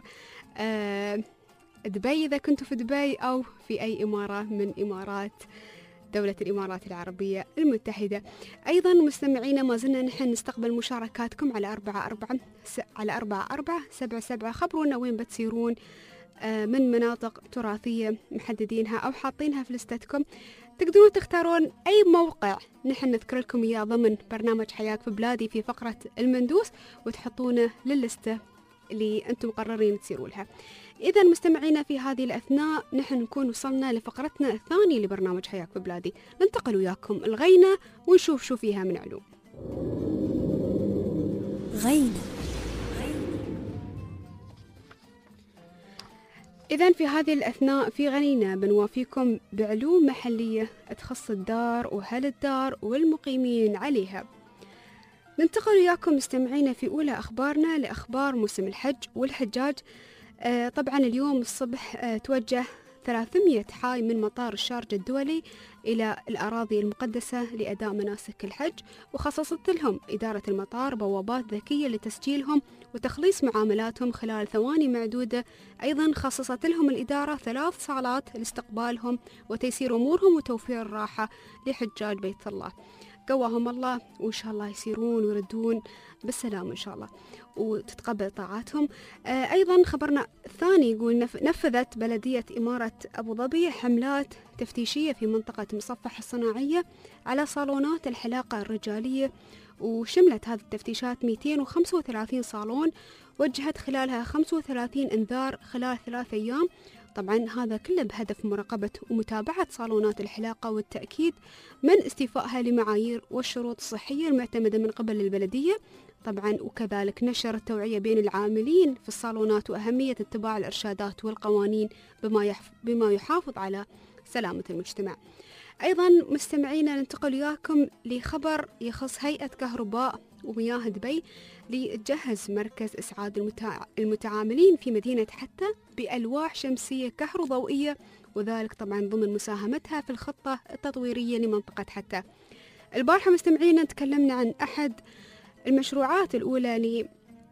Speaker 2: آه دبي إذا كنتوا في دبي أو في أي إمارة من إمارات دولة الإمارات العربية المتحدة. أيضا مستمعينا ما زلنا نحن نستقبل مشاركاتكم على أربعة أربعة على أربعة أربعة سبعة سبعة. خبرونا وين بتسيرون من مناطق تراثية محددينها أو حاطينها في لستتكم. تقدرون تختارون أي موقع نحن نذكر لكم إياه ضمن برنامج حياك في بلادي في فقرة المندوس وتحطونه للستة اللي أنتم مقررين تسيروا لها. إذا مستمعينا في هذه الأثناء نحن نكون وصلنا لفقرتنا الثانية لبرنامج حياك في بلادي، ننتقل وياكم الغينة ونشوف شو فيها من علوم.
Speaker 5: غينة.
Speaker 2: إذا في هذه الأثناء في غنينا بنوافيكم بعلوم محلية تخص الدار وأهل الدار والمقيمين عليها. ننتقل وياكم مستمعينا في أولى أخبارنا لأخبار موسم الحج والحجاج. آه طبعا اليوم الصبح آه توجه ثلاثمئة حاج من مطار الشارجة الدولي إلى الأراضي المقدسة لأداء مناسك الحج، وخصصت لهم إدارة المطار بوابات ذكية لتسجيلهم وتخليص معاملاتهم خلال ثواني معدودة. أيضا خصصت لهم الإدارة ثلاث صالات لاستقبالهم وتيسير أمورهم وتوفير الراحة لحجاج بيت الله. قواهم الله وإن شاء الله يسيرون ويردون بالسلام إن شاء الله وتتقبل طاعاتهم. آه أيضا خبرنا الثاني يقول: نفذت بلدية إمارة أبو ظبي حملات تفتيشية في منطقة مصفح الصناعية على صالونات الحلاقة الرجالية، وشملت هذه التفتيشات مئتين وخمسة وثلاثين صالون، وجهت خلالها خمسة وثلاثين انذار خلال ثلاث أيام. طبعا هذا كله بهدف مراقبة ومتابعة صالونات الحلاقة والتأكيد من استيفائها لمعايير والشروط الصحية المعتمدة من قبل البلدية. طبعا وكذلك نشر التوعية بين العاملين في الصالونات وأهمية اتباع الإرشادات والقوانين بما, يحف بما يحافظ على سلامة المجتمع. أيضا مستمعينا ننتقل وياكم لخبر يخص هيئة كهرباء ومياه دبي لتجهز مركز إسعاد المتع... المتعاملين في مدينة حتى بألواح شمسية كهروضوئية، وذلك طبعا ضمن مساهمتها في الخطة التطويرية لمنطقة حتى. البارحة مستمعينا تكلمنا عن أحد المشروعات الأولى اللي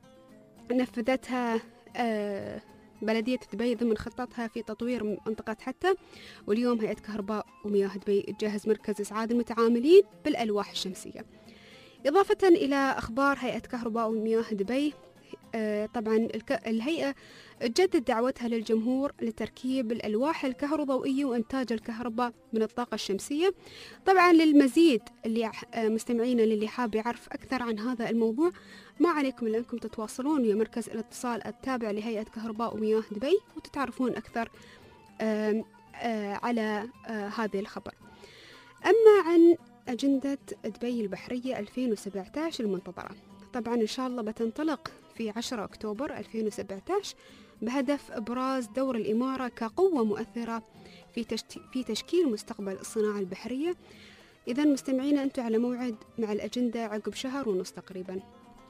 Speaker 2: نفذتها آه بلدية دبي ضمن خطتها في تطوير منطقة حتى، واليوم هيئة كهرباء ومياه دبي تجهز مركز إسعاد المتعاملين بالألواح الشمسية. إضافة إلى أخبار هيئة كهرباء ومياه دبي، آه طبعا الهيئة تجدد دعوتها للجمهور لتركيب الألواح الكهروضوئية وإنتاج الكهرباء من الطاقة الشمسية. طبعا للمزيد اللي آه مستمعين اللي حاب يعرف أكثر عن هذا الموضوع ما عليكم إلا أنكم تتواصلون ويا مركز الاتصال التابع لهيئة كهرباء ومياه دبي وتتعرفون أكثر آه آه على آه هذا الخبر. أما عن أجندة دبي البحرية ألفين وسبعة عشر المنتظرة، طبعا إن شاء الله بتنطلق في عشرة أكتوبر ألفين وسبعة عشر بهدف إبراز دور الإمارة كقوة مؤثرة في, تشت... في تشكيل مستقبل الصناعة البحرية. إذا مستمعين أنتم على موعد مع الأجندة عقب شهر ونص تقريبا.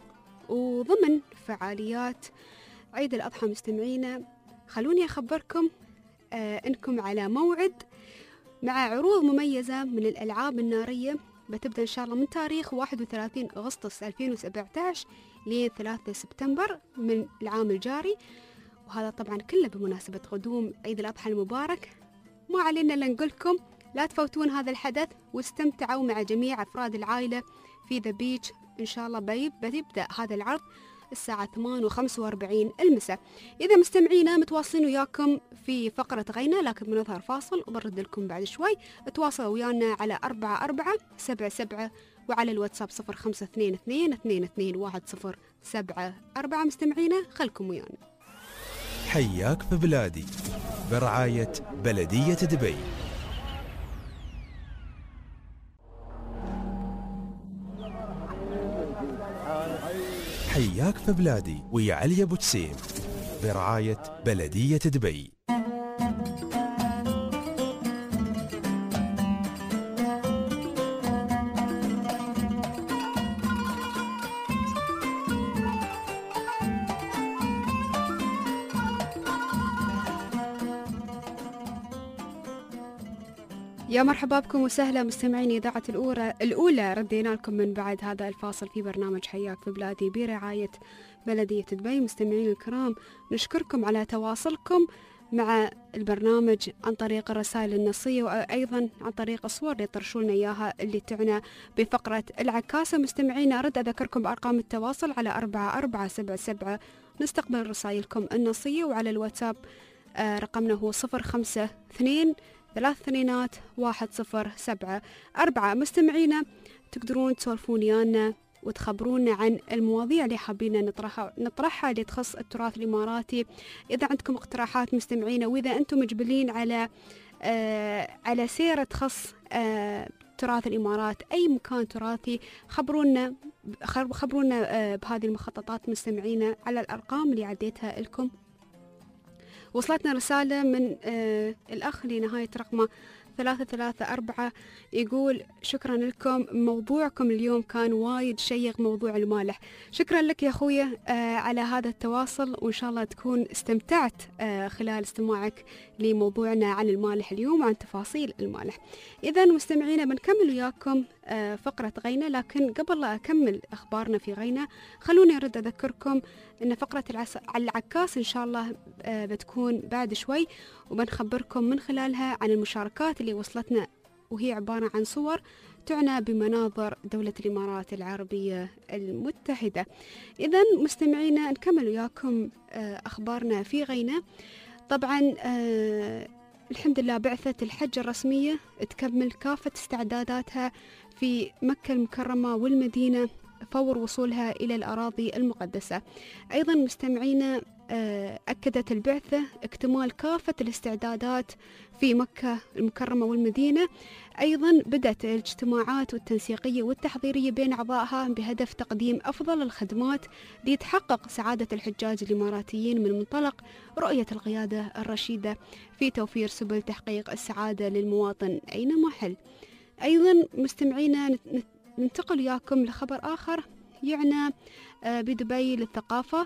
Speaker 2: وضمن فعاليات عيد الأضحى مستمعين خلوني أخبركم آه أنكم على موعد مع عروض مميزة من الألعاب النارية بتبدأ إن شاء الله من تاريخ واحد وثلاثين أغسطس ألفين وسبعة عشر ل ثلاثة سبتمبر من العام الجاري، وهذا طبعا كله بمناسبة قدوم عيد الأضحى المبارك. ما علينا إلا نقول لكم لا تفوتون هذا الحدث واستمتعوا مع جميع أفراد العائلة في ذا بيتش. إن شاء الله بيبدأ هذا العرض الساعة ثمانية وخمسة وأربعين المساء. إذا مستمعينا متواصلين وياكم في فقرة غينا، لكن بنظهر فاصل وبرد لكم بعد شوي. تواصلوا ويانا على أربعة أربعة سبعة سبعة وعلى الواتساب صفر خمسة اثنين اثنين اثنين اثنين واحد صفر سبعة أربعة. مستمعينا خلكم ويانا.
Speaker 1: حياك في بلادي برعاية بلدية دبي. حياك في بلادي ويا علي أبو تسيم برعاية بلدية دبي.
Speaker 2: يا مرحبا بكم وسهلا مستمعين إذاعة الأولى الأولى ردينا لكم من بعد هذا الفاصل في برنامج حياك في بلادي برعاية بلدية دبي. مستمعين الكرام نشكركم على تواصلكم مع البرنامج عن طريق الرسائل النصية وأيضا عن طريق الصور اللي ترشوا لنا إياها اللي تعنى بفقرة العكاسة. مستمعين أرد أذكركم بأرقام التواصل على أربعة أربعة سبعة سبعة نستقبل رسائلكم النصية، وعلى الواتساب آه رقمنا هو صفر خمسة اثنين ثلاث اثنينات واحد صفر سبعة أربعة. مستمعينا تقدرون تسولفون يانا وتخبرونا عن المواضيع اللي حابين نطرحها نطرحها اللي تخص التراث الإماراتي. إذا عندكم اقتراحات مستمعينا، وإذا أنتم مجبلين على آه على سيرة تخص آه تراث الإمارات، أي مكان تراثي، خبرونا خبرونا آه بهذه المخططات مستمعينا على الأرقام اللي عديتها لكم. وصلتنا رسالة من آه الأخ لنهاية رقمه ثلاثة ثلاثة أربعة يقول شكرا لكم، موضوعكم اليوم كان وايد شيق، موضوع المالح. شكرا لك يا أخويا آه على هذا التواصل، وإن شاء الله تكون استمتعت آه خلال استماعك لموضوعنا عن المالح اليوم وعن تفاصيل المالح. إذا مستمعينا بنكمل وياكم آه فقرة غينا، لكن قبل لا أكمل أخبارنا في غينا خلوني أرد أذكركم أن فقرة العكاس إن شاء الله آه بتكون بعد شوي، وبنخبركم من خلالها عن المشاركات اللي وصلتنا، وهي عبارة عن صور تعنى بمناظر دولة الإمارات العربية المتحدة. إذا مستمعينا نكمل وياكم آه أخبارنا في غينا. طبعا آه الحمد لله بعثة الحج الرسمية تكمل كافة استعداداتها في مكة المكرمة والمدينة فور وصولها إلى الأراضي المقدسة. أيضا مستمعينا أكدت البعثة اكتمال كافة الاستعدادات في مكة المكرمة والمدينة. أيضا بدأت الاجتماعات والتنسيقية والتحضيرية بين أعضائها بهدف تقديم أفضل الخدمات لتحقق سعادة الحجاج الإماراتيين من منطلق رؤية القيادة الرشيدة في توفير سبل تحقيق السعادة للمواطن أينما حل. أيضا مستمعينا ننتقل وياكم لخبر آخر يعنى بدبي للثقافة.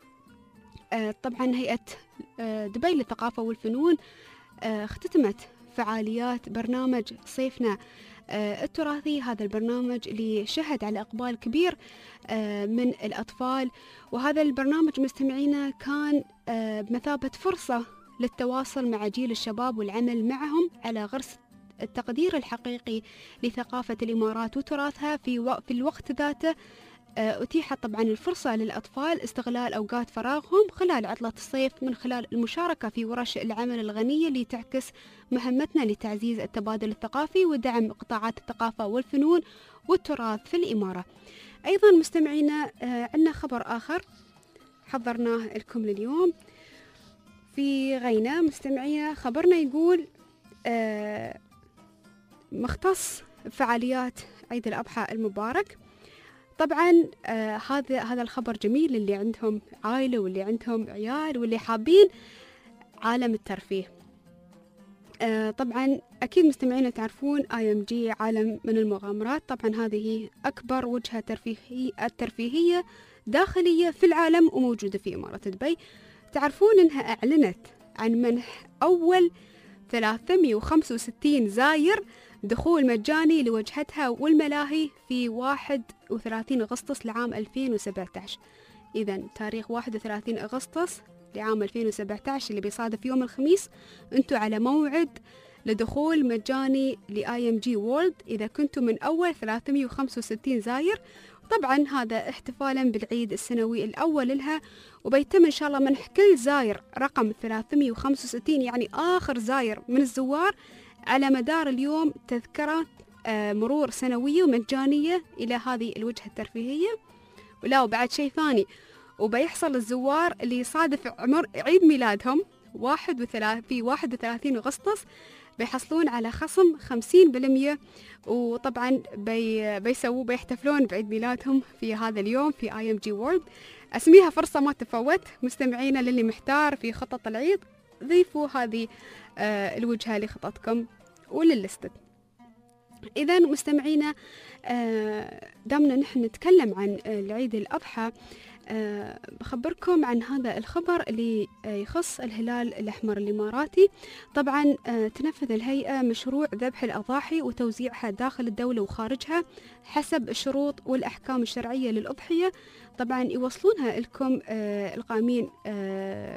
Speaker 2: طبعا هيئة دبي للثقافة والفنون اختتمت فعاليات برنامج صيفنا التراثي. هذا البرنامج اللي شهد على إقبال كبير من الأطفال، وهذا البرنامج مستمعينا كان بمثابة فرصة للتواصل مع جيل الشباب والعمل معهم على غرس التقدير الحقيقي لثقافة الإمارات وتراثها في, و... في الوقت ذاته. أتيحت طبعا الفرصة للأطفال استغلال أوقات فراغهم خلال عطلة الصيف من خلال المشاركة في ورش العمل الغنية اللي تعكس مهمتنا لتعزيز التبادل الثقافي ودعم قطاعات الثقافة والفنون والتراث في الإمارة. أيضا مستمعينا عندنا خبر آخر حضرناه لكم لليوم في غينا. مستمعينا خبرنا يقول مختص فعاليات عيد الأضحى المبارك. طبعا آه هذا هذا الخبر جميل اللي عندهم عائلة واللي عندهم عيال واللي حابين عالم الترفيه. آه طبعا أكيد مستمعين تعرفون آي إم جي عالم من المغامرات. طبعا هذه أكبر وجهة ترفيهية الترفيهية داخلية في العالم وموجودة في إمارة دبي. تعرفون أنها أعلنت عن منح أول ثلاثمئة وخمسة وستين زاير دخول مجاني لوجهتها والملاهي في واحد وثلاثين أغسطس لعام ألفين وسبعة عشر. إذا تاريخ واحد وثلاثين أغسطس لعام ألفين وسبعة عشر اللي بيصادف يوم الخميس، أنتوا على موعد لدخول مجاني لآي إم جي وورلد إذا كنتوا من أول ثلاثمئة وخمسة وستين زاير. طبعا هذا احتفالا بالعيد السنوي الأول لها، وبيتم إن شاء الله منح كل زاير رقم ثلاثمئة وخمسة وستين، يعني آخر زاير من الزوار، على مدار اليوم تذكرة مرور سنوية ومجانية إلى هذه الوجهة الترفيهية. ولا وبعد شيء ثاني، وبيحصل الزوار اللي يصادف عمر عيد ميلادهم واحد وثلاث في واحد وثلاثين أغسطس بيحصلون على خصم خمسين بالمئة، وطبعا بي بيسووا بيحتفلون بعيد ميلادهم في هذا اليوم في آي إم جي وورلد. أسميها فرصة ما تفوت. مستمعينا للي محتار في خطط العيد، ضيفوا هذه آه الوجهة لخططكم وللستة. إذا مستمعينا آه دامنا نحن نتكلم عن العيد الأضحى، أه بخبركم عن هذا الخبر اللي يخص الهلال الأحمر الإماراتي. طبعا أه تنفذ الهيئة مشروع ذبح الأضاحي وتوزيعها داخل الدولة وخارجها حسب الشروط والأحكام الشرعية للأضحية. طبعا يوصلونها لكم أه القائمين أه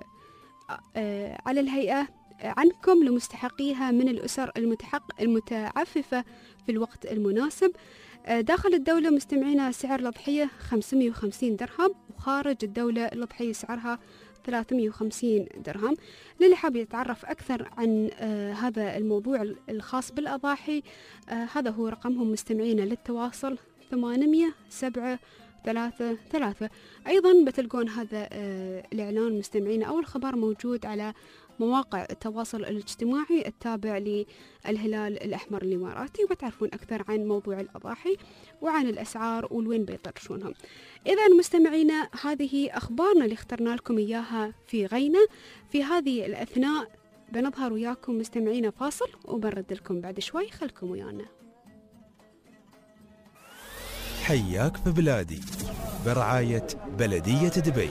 Speaker 2: أه على الهيئة عنكم لمستحقيها من الأسر المتحق المتعففة في الوقت المناسب. داخل الدولة مستمعينا سعر الأضحية خمسمئة وخمسين درهم، وخارج الدولة الأضحية سعرها ثلاثمئة وخمسين درهم. للي حاب يتعرف أكثر عن آه هذا الموضوع الخاص بالأضاحي، آه هذا هو رقمهم مستمعينا للتواصل ثمانمئة سبعة ثلاثة ثلاثة. أيضا بتلقون هذا آه الإعلان مستمعينا أو الخبر موجود على مواقع التواصل الاجتماعي التابع للهلال الأحمر الإماراتي، وبتعرفون أكثر عن موضوع الأضاحي وعن الأسعار والوين بيطرشونهم. إذا مستمعينا هذه أخبارنا اللي اخترنا لكم إياها في غينا. في هذه الأثناء بنظهر وياكم مستمعينا فاصل، وبنرد لكم بعد شوي، خلكم ويانا.
Speaker 1: حياك في بلادي برعاية بلدية دبي.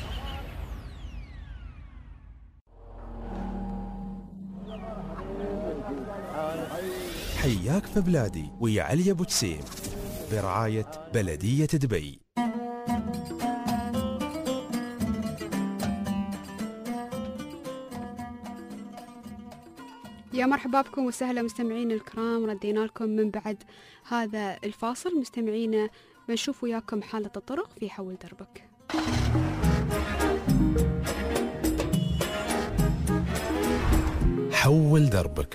Speaker 1: حياك في بلادي ويا علي أبو تسيم برعاية بلدية دبي.
Speaker 2: يا مرحبا بكم وسهلا مستمعين الكرام. ردينا لكم من بعد هذا الفاصل. مستمعينا بنشوف وياكم حالة الطرق في حول دربك.
Speaker 1: حول دربك.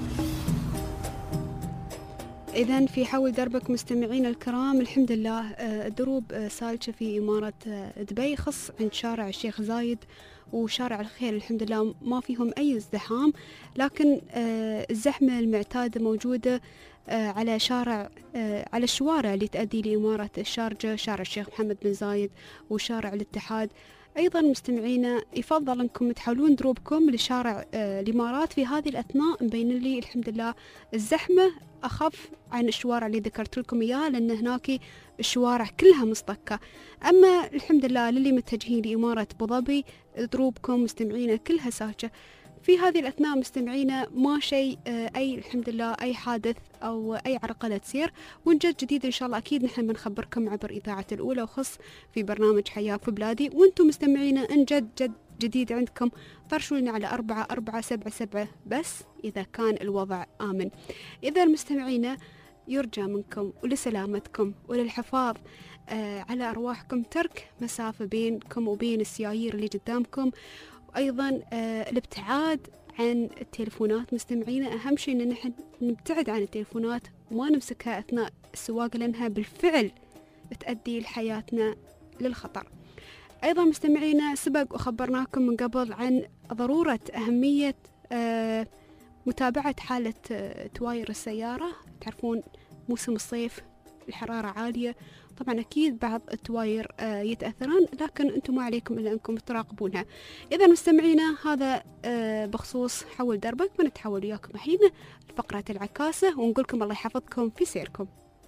Speaker 2: إذن في حول دربك مستمعين الكرام، الحمد لله الدروب سالكة في إمارة دبي، خص عند شارع الشيخ زايد وشارع الخير الحمد لله ما فيهم أي ازدحام، لكن الزحمة المعتادة موجودة على شارع على الشوارع اللي تؤدي لإمارة الشارجة، شارع الشيخ محمد بن زايد وشارع الاتحاد. أيضا مستمعينا يفضل أنكم تحولون دروبكم لشارع الإمارات في هذه الأثناء، مبين لي الحمد لله الزحمة أخف عن الشوارع اللي ذكرت لكم إياها، لأن هناك الشوارع كلها مصطكة. أما الحمد لله للي متجهين لإمارة أبو ظبي دروبكم مستمعينا كلها ساكنة في هذه الأثناء. مستمعينا ما شيء أي الحمد لله أي حادث أو أي عرقلة سير، ونجد جديد إن شاء الله أكيد نحن بنخبركم عبر إذاعة الأولى وخص في برنامج حياك في بلادي. وانتم مستمعينا إن جد جد جديد عندكم طرشوا لنا على أربعة أربعة سبعة سبعة بس إذا كان الوضع آمن. إذا المستمعين يرجى منكم ولسلامتكم وللحفاظ آه على أرواحكم ترك مسافة بينكم وبين السيايير اللي قدامكم، وأيضا آه الابتعاد عن التليفونات. مستمعينا أهم شيء إن نحن نبتعد عن التليفونات وما نمسكها أثناء السواقة، لأنها بالفعل تؤدي لحياتنا للخطر. أيضا مستمعينا سبق وخبرناكم من قبل عن ضرورة أهمية آه متابعة حالة آه تواير السيارة. تعرفون موسم الصيف الحرارة عالية، طبعا أكيد بعض التواير آه يتأثرون، لكن أنتم ما عليكم إلا أنكم تراقبونها. إذا مستمعينا هذا آه بخصوص حول دربك. بنتحول وياكم الحين لفقرة العكاسة ونقولكم الله يحفظكم في سيركم.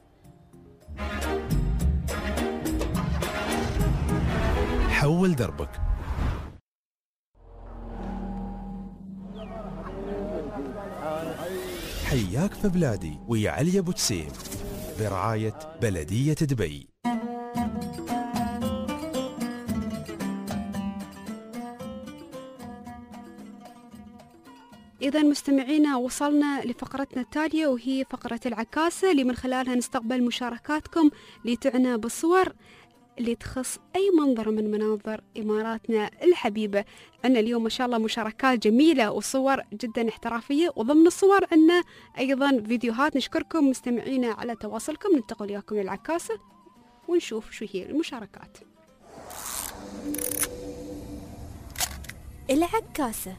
Speaker 1: حول دربك. حياك في بلادي ويا علي أبو تسيم برعاية بلدية دبي.
Speaker 2: إذا مستمعينا وصلنا لفقرتنا التالية وهي فقرة العكاسة اللي من خلالها نستقبل مشاركاتكم لتعنى بالصور اللي تخص أي منظر من مناظر إماراتنا الحبيبة. عندنا اليوم ما شاء الله مشاركات جميلة وصور جدا احترافية، وضمن الصور عندنا أيضا فيديوهات. نشكركم مستمعينا على تواصلكم، ننتقل وياكم للعكاسة ونشوف شو هي المشاركات.
Speaker 5: العكاسة.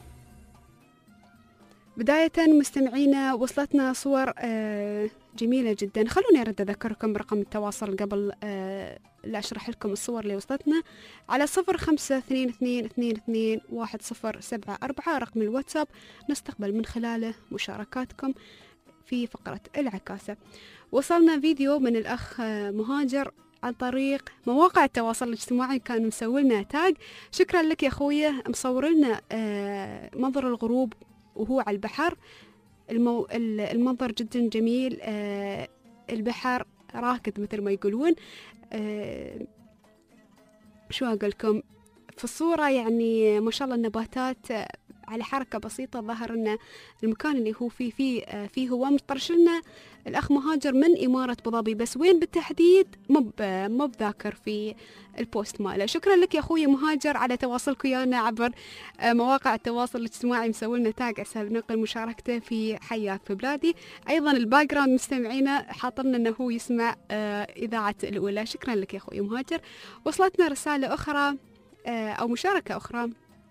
Speaker 2: بداية مستمعينا وصلتنا صور جميلة جدا. خلوني أرد أذكركم برقم التواصل قبل لا أشرح لكم الصور اللي وصلتنا على صفر خمسة اثنين اثنين اثنين اثنين واحد صفر سبعة أربعة، رقم الواتساب نستقبل من خلاله مشاركاتكم في فقرة العكاسة. وصلنا فيديو من الأخ مهاجر عن طريق مواقع التواصل الاجتماعي، كان مسوي لنا تاج. شكرا لك يا أخويا، مصور لنا منظر الغروب وهو على البحر. المو... المنظر جدا جميل، آه البحر راكد مثل ما يقولون. آه شو أقولكم في الصورة، يعني ما شاء الله النباتات آه على حركة بسيطة. ظهر لنا المكان اللي هو فيه فيه, آه فيه هو مطرش لنا الأخ مهاجر من إمارة أبو ظبي، بس وين بالتحديد مب مب ذاكر في البوست ماله. شكرا لك يا أخوي مهاجر على تواصلك ويانا عبر مواقع التواصل الاجتماعي، مسوي لنا تاج عشان ننقل مشاركته في حياك في بلادي. أيضا الباك جراوند مستمعينا حاطلنا أنه هو يسمع إذاعة الأولى. شكرا لك يا أخوي مهاجر. وصلتنا رسالة أخرى أو مشاركة أخرى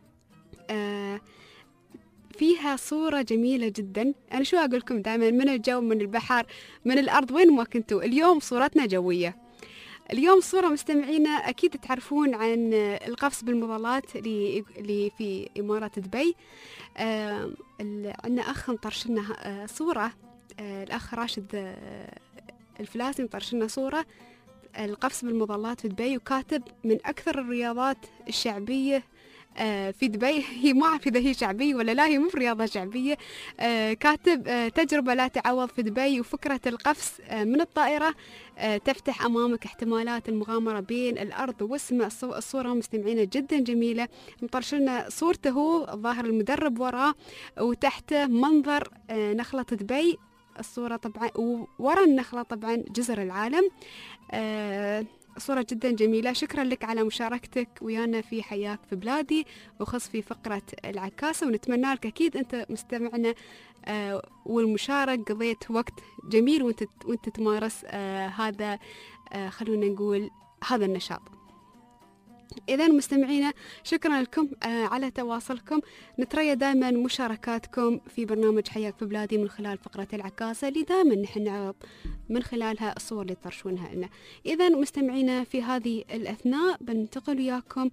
Speaker 2: فيها صورة جميلة جدا. أنا شو أقول لكم دائما، من الجو، من البحر، من الأرض، وين ما كنتوا اليوم صورتنا جوية. اليوم صورة مستمعينا أكيد تعرفون عن القفز بالمظلات اللي في إمارة دبي. آه عندنا أخ نطرش لنا آه صورة، آه الأخ راشد آه الفلاسي نطرش لنا صورة القفز بالمظلات في دبي، وكاتب من أكثر الرياضات الشعبية آه في دبي. هي ما أعرف إذا هي شعبية ولا لا، هي مو رياضة شعبية. آه كاتب آه تجربة لا تعوض في دبي، وفكرة القفز آه من الطائرة آه تفتح أمامك احتمالات المغامرة بين الأرض والسماء. الصورة مستمعينة جدا جميلة، مطرشلنا صورته هو الظاهر المدرب وراه، وتحته منظر آه نخلة دبي. الصورة طبعا وورا النخلة طبعا جزر العالم. آه صورة جدا جميلة. شكرا لك على مشاركتك ويانا في حياك في بلادي، وخص في فقرة العكاسة، ونتمنى لك أكيد أنت مستمعنا آه والمشارك قضيت وقت جميل وأنت وأنت تمارس آه هذا آه خلونا نقول هذا النشاط. إذا مستمعينا شكرا لكم آه على تواصلكم. نتريا دائما مشاركاتكم في برنامج حياك في بلادي من خلال فقرة العكاسة اللي دائما نحن نعرض من خلالها الصور اللي ترشونها لنا. إذا مستمعينا في هذه الأثناء بننتقل وياكم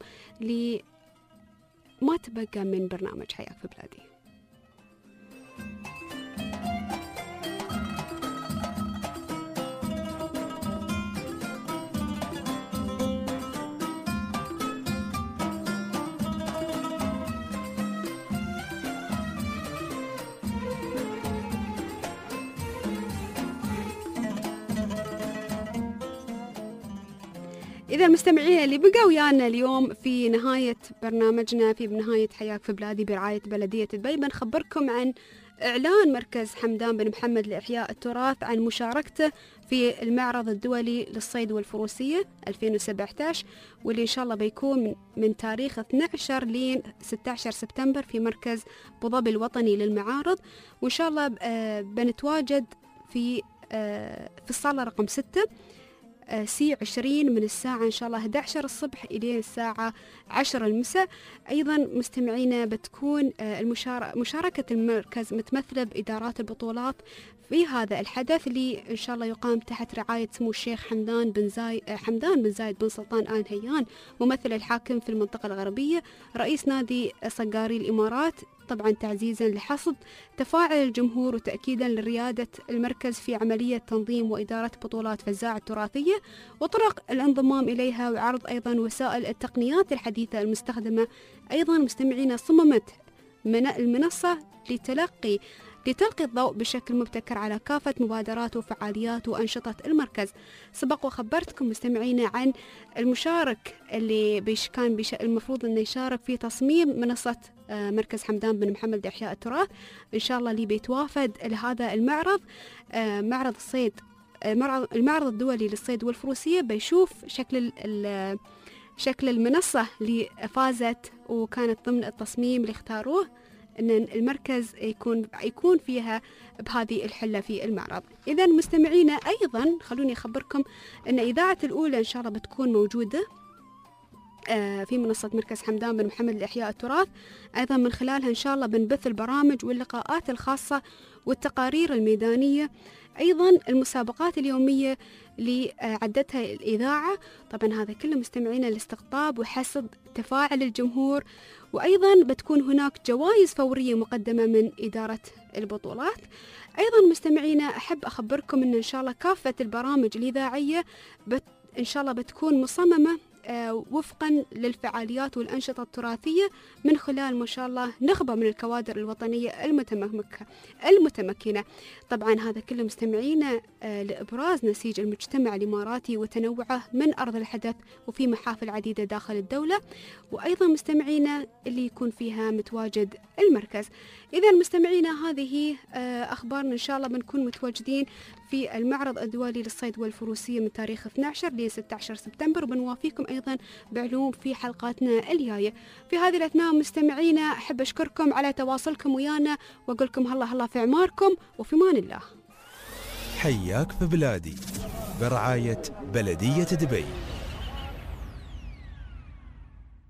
Speaker 2: لما تبقى من برنامج حياك في بلادي. إذا المستمعين اللي بقوا ويانا اليوم في نهاية برنامجنا في نهاية حياك في بلادي برعاية بلدية دبي، بنخبركم عن إعلان مركز حمدان بن محمد لإحياء التراث عن مشاركته في المعرض الدولي للصيد والفروسية ألفين وسبعة عشر، واللي إن شاء الله بيكون من تاريخ اثني عشر لين ستة عشر سبتمبر في مركز أبو ظبي الوطني للمعارض. وإن شاء الله بنتواجد في في الصالة رقم ستة سي عشرين من الساعة إن شاء الله إحدى عشر الصبح إلى الساعة عشرة المساء. أيضا مستمعينا بتكون مشاركة المركز متمثلة بإدارات البطولات في هذا الحدث اللي إن شاء الله يقام تحت رعاية سمو الشيخ حمدان بن زايد حمدان بن زايد بن سلطان آل نهيان، ممثل الحاكم في المنطقة الغربية، رئيس نادي صقاري الإمارات، طبعا تعزيزا لحصد تفاعل الجمهور وتأكيدا لريادة المركز في عملية تنظيم وإدارة بطولات فزاعة التراثية وطرق الانضمام إليها، وعرض أيضا وسائل التقنيات الحديثة المستخدمة. أيضا مستمعينا صممت المنصة لتلقي لتلقي الضوء بشكل مبتكر على كافة مبادرات وفعاليات وأنشطة المركز. سبق وخبرتكم مستمعينا عن المشارك اللي بيش كان بيش المفروض أنه يشارك في تصميم منصة مركز حمدان بن محمد لإحياء التراث. إن شاء الله اللي بيتوافد لهذا المعرض، معرض الصيد، المعرض الدولي للصيد والفروسية، بيشوف شكل شكل المنصة اللي فازت وكانت ضمن التصميم اللي اختاروه أن المركز يكون يكون فيها بهذه الحلة في المعرض. إذا مستمعينا أيضا خلوني أخبركم أن إذاعة الأولى إن شاء الله بتكون موجودة في منصة مركز حمدان بن محمد لإحياء التراث، أيضا من خلالها إن شاء الله بنبث البرامج واللقاءات الخاصة والتقارير الميدانية، أيضا المسابقات اليومية اللي عدتها الإذاعة. طبعا هذا كله مستمعينا لاستقطاب وحصد تفاعل الجمهور، وأيضا بتكون هناك جوائز فورية مقدمة من إدارة البطولات. أيضا مستمعينا أحب أخبركم أن إن شاء الله كافة البرامج الإذاعية بت إن شاء الله بتكون مصممة وفقا للفعاليات والأنشطة التراثية من خلال ما شاء الله نخبة من الكوادر الوطنية المتمكنة المتمكنة. طبعا هذا كله مستمعينا لإبراز نسيج المجتمع الإماراتي وتنوعه من أرض الحدث وفي محافل عديدة داخل الدولة، وأيضا مستمعينا اللي يكون فيها متواجد المركز. إذا مستمعينا هذه أخبارنا، إن شاء الله بنكون متواجدين في المعرض الدولي للصيد والفروسية من تاريخ اثني عشر ل ستة عشر سبتمبر، وبنوافيكم أيضا بعلوم في حلقاتنا الجاية. في هذه الأثناء مستمعينا أحب أشكركم على تواصلكم ويانا، وأقولكم هلا هلا في عماركم وفي مان الله.
Speaker 1: حياك في بلادي برعاية بلدية دبي.